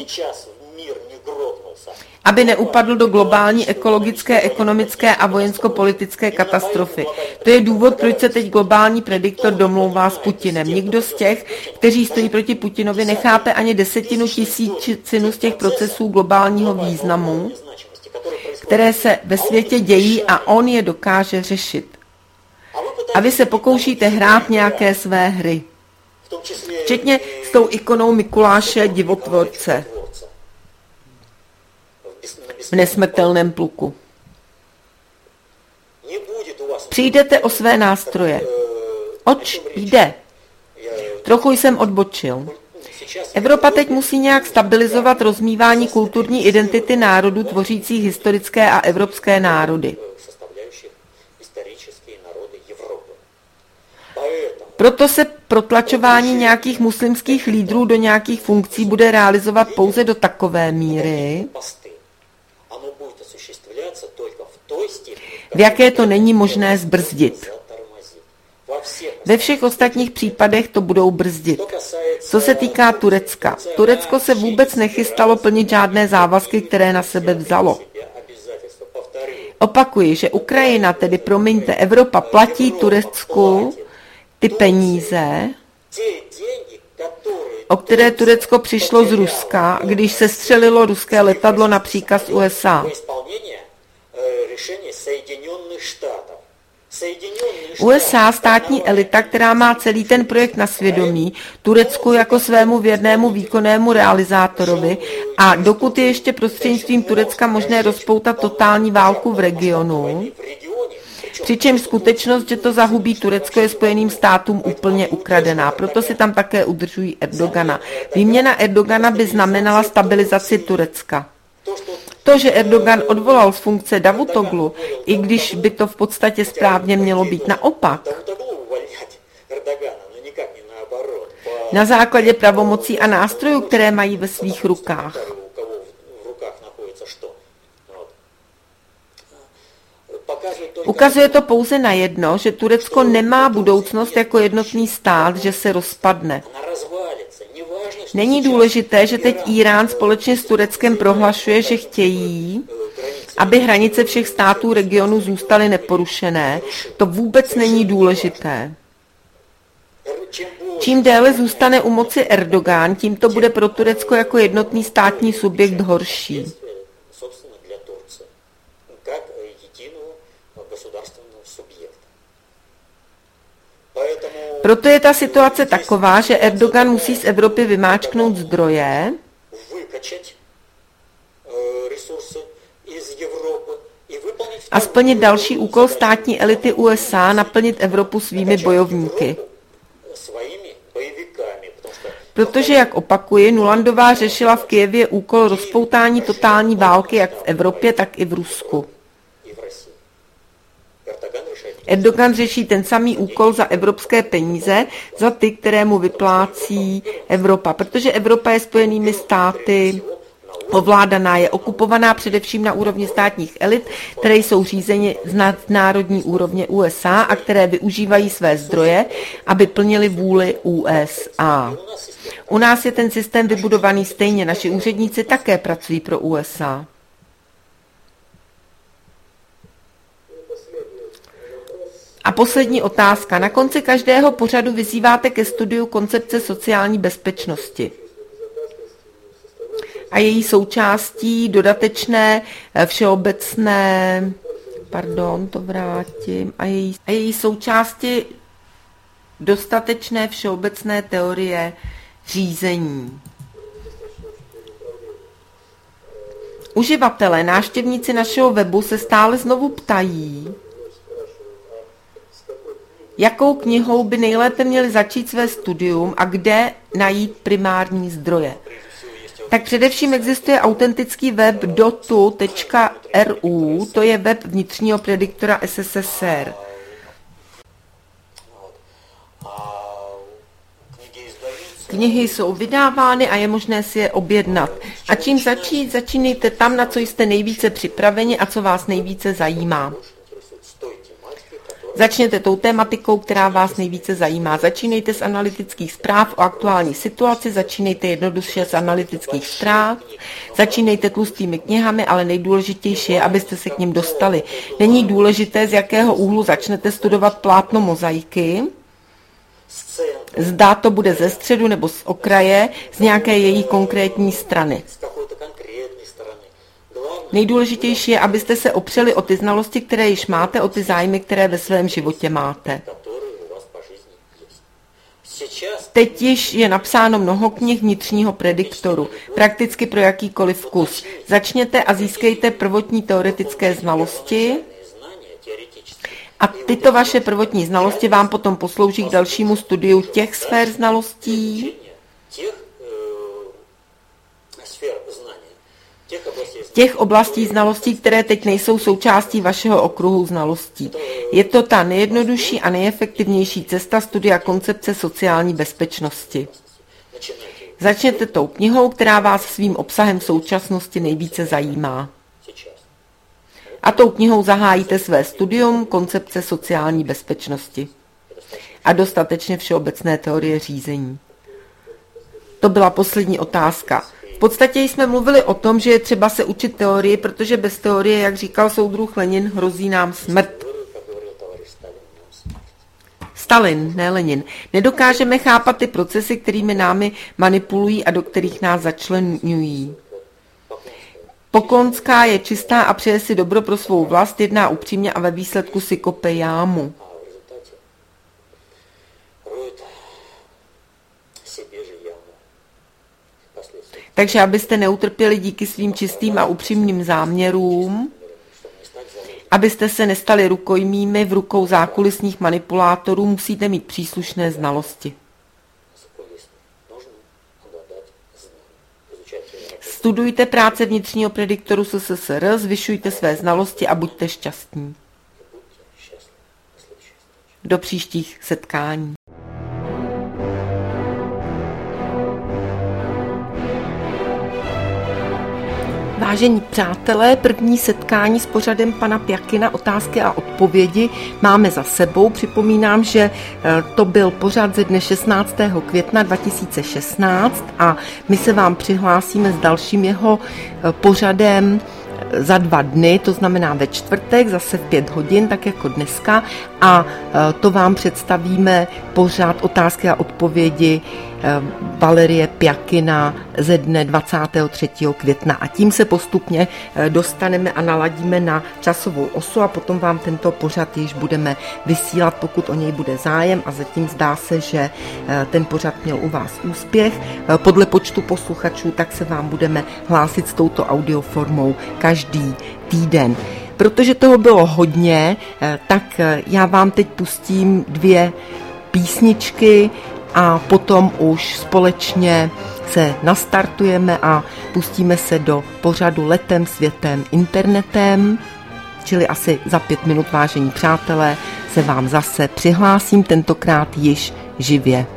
Speaker 1: aby neupadl do globální ekologické, ekonomické a vojensko-politické katastrofy. To je důvod, proč se teď globální prediktor domlouvá s Putinem. Nikdo z těch, kteří stojí proti Putinovi, nechápe ani desetinu tisícinu z těch procesů globálního významu, které se ve světě dějí, a on je dokáže řešit. A vy se pokoušíte hrát nějaké své hry. Včetně s tou ikonou Mikuláše divotvorce v nesmrtelném pluku. Přijdete o své nástroje. Oč jde? Trochu jsem odbočil. Evropa teď musí nějak stabilizovat rozmívání kulturní identity národů tvořících historické a evropské národy. Proto se protlačování nějakých muslimských lídrů do nějakých funkcí bude realizovat pouze do takové míry, v jaké to není možné zbrzdit. Ve všech ostatních případech to budou brzdit. Co se týká Turecka, Turecko se vůbec nechystalo plnit žádné závazky, které na sebe vzalo. Opakuji, že Ukrajina, tedy promiňte, Evropa platí Turecku ty peníze, o které Turecko přišlo z Ruska, když se střelilo ruské letadlo na příkaz U S A. U S A státní elita, která má celý ten projekt na svědomí, Turecku jako svému věrnému výkonnému realizátorovi a dokud je ještě prostřednictvím Turecka možné rozpoutat totální válku v regionu, přičemž skutečnost, že to zahubí Turecko, je Spojeným státům úplně ukradená. Proto si tam také udržují Erdogana. Výměna Erdogana by znamenala stabilizaci Turecka. To, že Erdogan odvolal z funkce Davutoglu, i když by to v podstatě správně mělo být naopak, na základě pravomocí a nástrojů, které mají ve svých rukách. Ukazuje to pouze na jedno, že Turecko nemá budoucnost jako jednotný stát, že se rozpadne. Není důležité, že teď Irán společně s Tureckem prohlašuje, že chtějí, aby hranice všech států regionu zůstaly neporušené. To vůbec není důležité. Čím déle zůstane u moci Erdogan, tím to bude pro Turecko jako jednotný státní subjekt horší. Proto je ta situace taková, že Erdogan musí z Evropy vymáčknout zdroje a splnit další úkol státní elity U S A, naplnit Evropu svými bojovníky. Protože, jak opakuji, Nulandová řešila v Kyjevě úkol rozpoutání totální války jak v Evropě, tak i v Rusku. Erdogan řeší ten samý úkol za evropské peníze, za ty, které mu vyplácí Evropa, protože Evropa je Spojenými státy ovládaná, je okupovaná především na úrovni státních elit, které jsou řízeny z nadnárodní úrovně U S A a které využívají své zdroje, aby plnili vůli U S A. U nás je ten systém vybudovaný stejně, naši úředníci také pracují pro U S A. A poslední otázka. Na konci každého pořadu vyzýváte ke studiu koncepce sociální bezpečnosti a její součástí dodatečné všeobecné, pardon, to vrátím, a její, a její součástí dostatečné všeobecné teorie řízení. Uživatelé, návštěvníci našeho webu se stále znovu ptají, jakou knihou by nejlépe měli začít své studium a kde najít primární zdroje. Tak především existuje autentický web dotu tečka r u, to je web vnitřního prediktora S S S R. Knihy jsou vydávány a je možné si je objednat. A čím začít? Začínejte tam, na co jste nejvíce připraveni a co vás nejvíce zajímá. Začněte tou tématikou, která vás nejvíce zajímá. Začínejte z analytických zpráv o aktuální situaci, začínejte jednoduše z analytických zpráv, začínejte tlustými knihami, ale nejdůležitější je, abyste se k nim dostali. Není důležité, z jakého úhlu začnete studovat plátno mozaiky, zda to bude ze středu nebo z okraje, z nějaké její konkrétní strany. Nejdůležitější je, abyste se opřeli o ty znalosti, které již máte, o ty zájmy, které ve svém životě máte. Teď již je napsáno mnoho knih vnitřního prediktoru, prakticky pro jakýkoliv kus. Začněte a získejte prvotní teoretické znalosti a tyto vaše prvotní znalosti vám potom poslouží k dalšímu studiu těch sfér znalostí, těch oblastí znalostí, které teď nejsou součástí vašeho okruhu znalostí. Je to ta nejjednodušší a nejefektivnější cesta studia koncepce sociální bezpečnosti. Začněte tou knihou, která vás svým obsahem v současnosti nejvíce zajímá. A tou knihou zahájíte své studium koncepce sociální bezpečnosti a dostatečně všeobecné teorie řízení. To byla poslední otázka. V podstatě jsme mluvili o tom, že je třeba se učit teorii, protože bez teorie, jak říkal soudruh Lenin, hrozí nám smrt. Stalin, ne Lenin. Nedokážeme chápat ty procesy, kterými námi manipulují a do kterých nás začleňují. Pokonská je čistá a přeje si dobro pro svou vlast, jedná upřímně a ve výsledku si kope jámu. Takže abyste neutrpěli díky svým čistým a upřímným záměrům, abyste se nestali rukojmími v rukou zákulisních manipulátorů, musíte mít příslušné znalosti. Studujte práce vnitřního prediktoru S S S R, zvyšujte své znalosti a buďte šťastní. Do příštích setkání. Vážení přátelé, první setkání s pořadem pana Pjakina otázky a odpovědi máme za sebou. Připomínám, že to byl pořad ze dne šestnáctého května dva tisíce šestnáct a my se vám přihlásíme s dalším jeho pořadem za dva dny, to znamená ve čtvrtek, zase v pět hodin, tak jako dneska, a to vám představíme pořad otázky a odpovědi Valerie Pjakina ze dne dvacátého třetího května a tím se postupně dostaneme a naladíme na časovou osu a potom vám tento pořad již budeme vysílat, pokud o něj bude zájem, a zatím zdá se, že ten pořad měl u vás úspěch. Podle počtu posluchačů tak se vám budeme hlásit s touto audioformou každý týden. Protože toho bylo hodně, tak já vám teď pustím dvě písničky a potom už společně se nastartujeme a pustíme se do pořadu Letem světem internetem, čili asi za pět minut, vážení přátelé, se vám zase přihlásím, tentokrát již živě.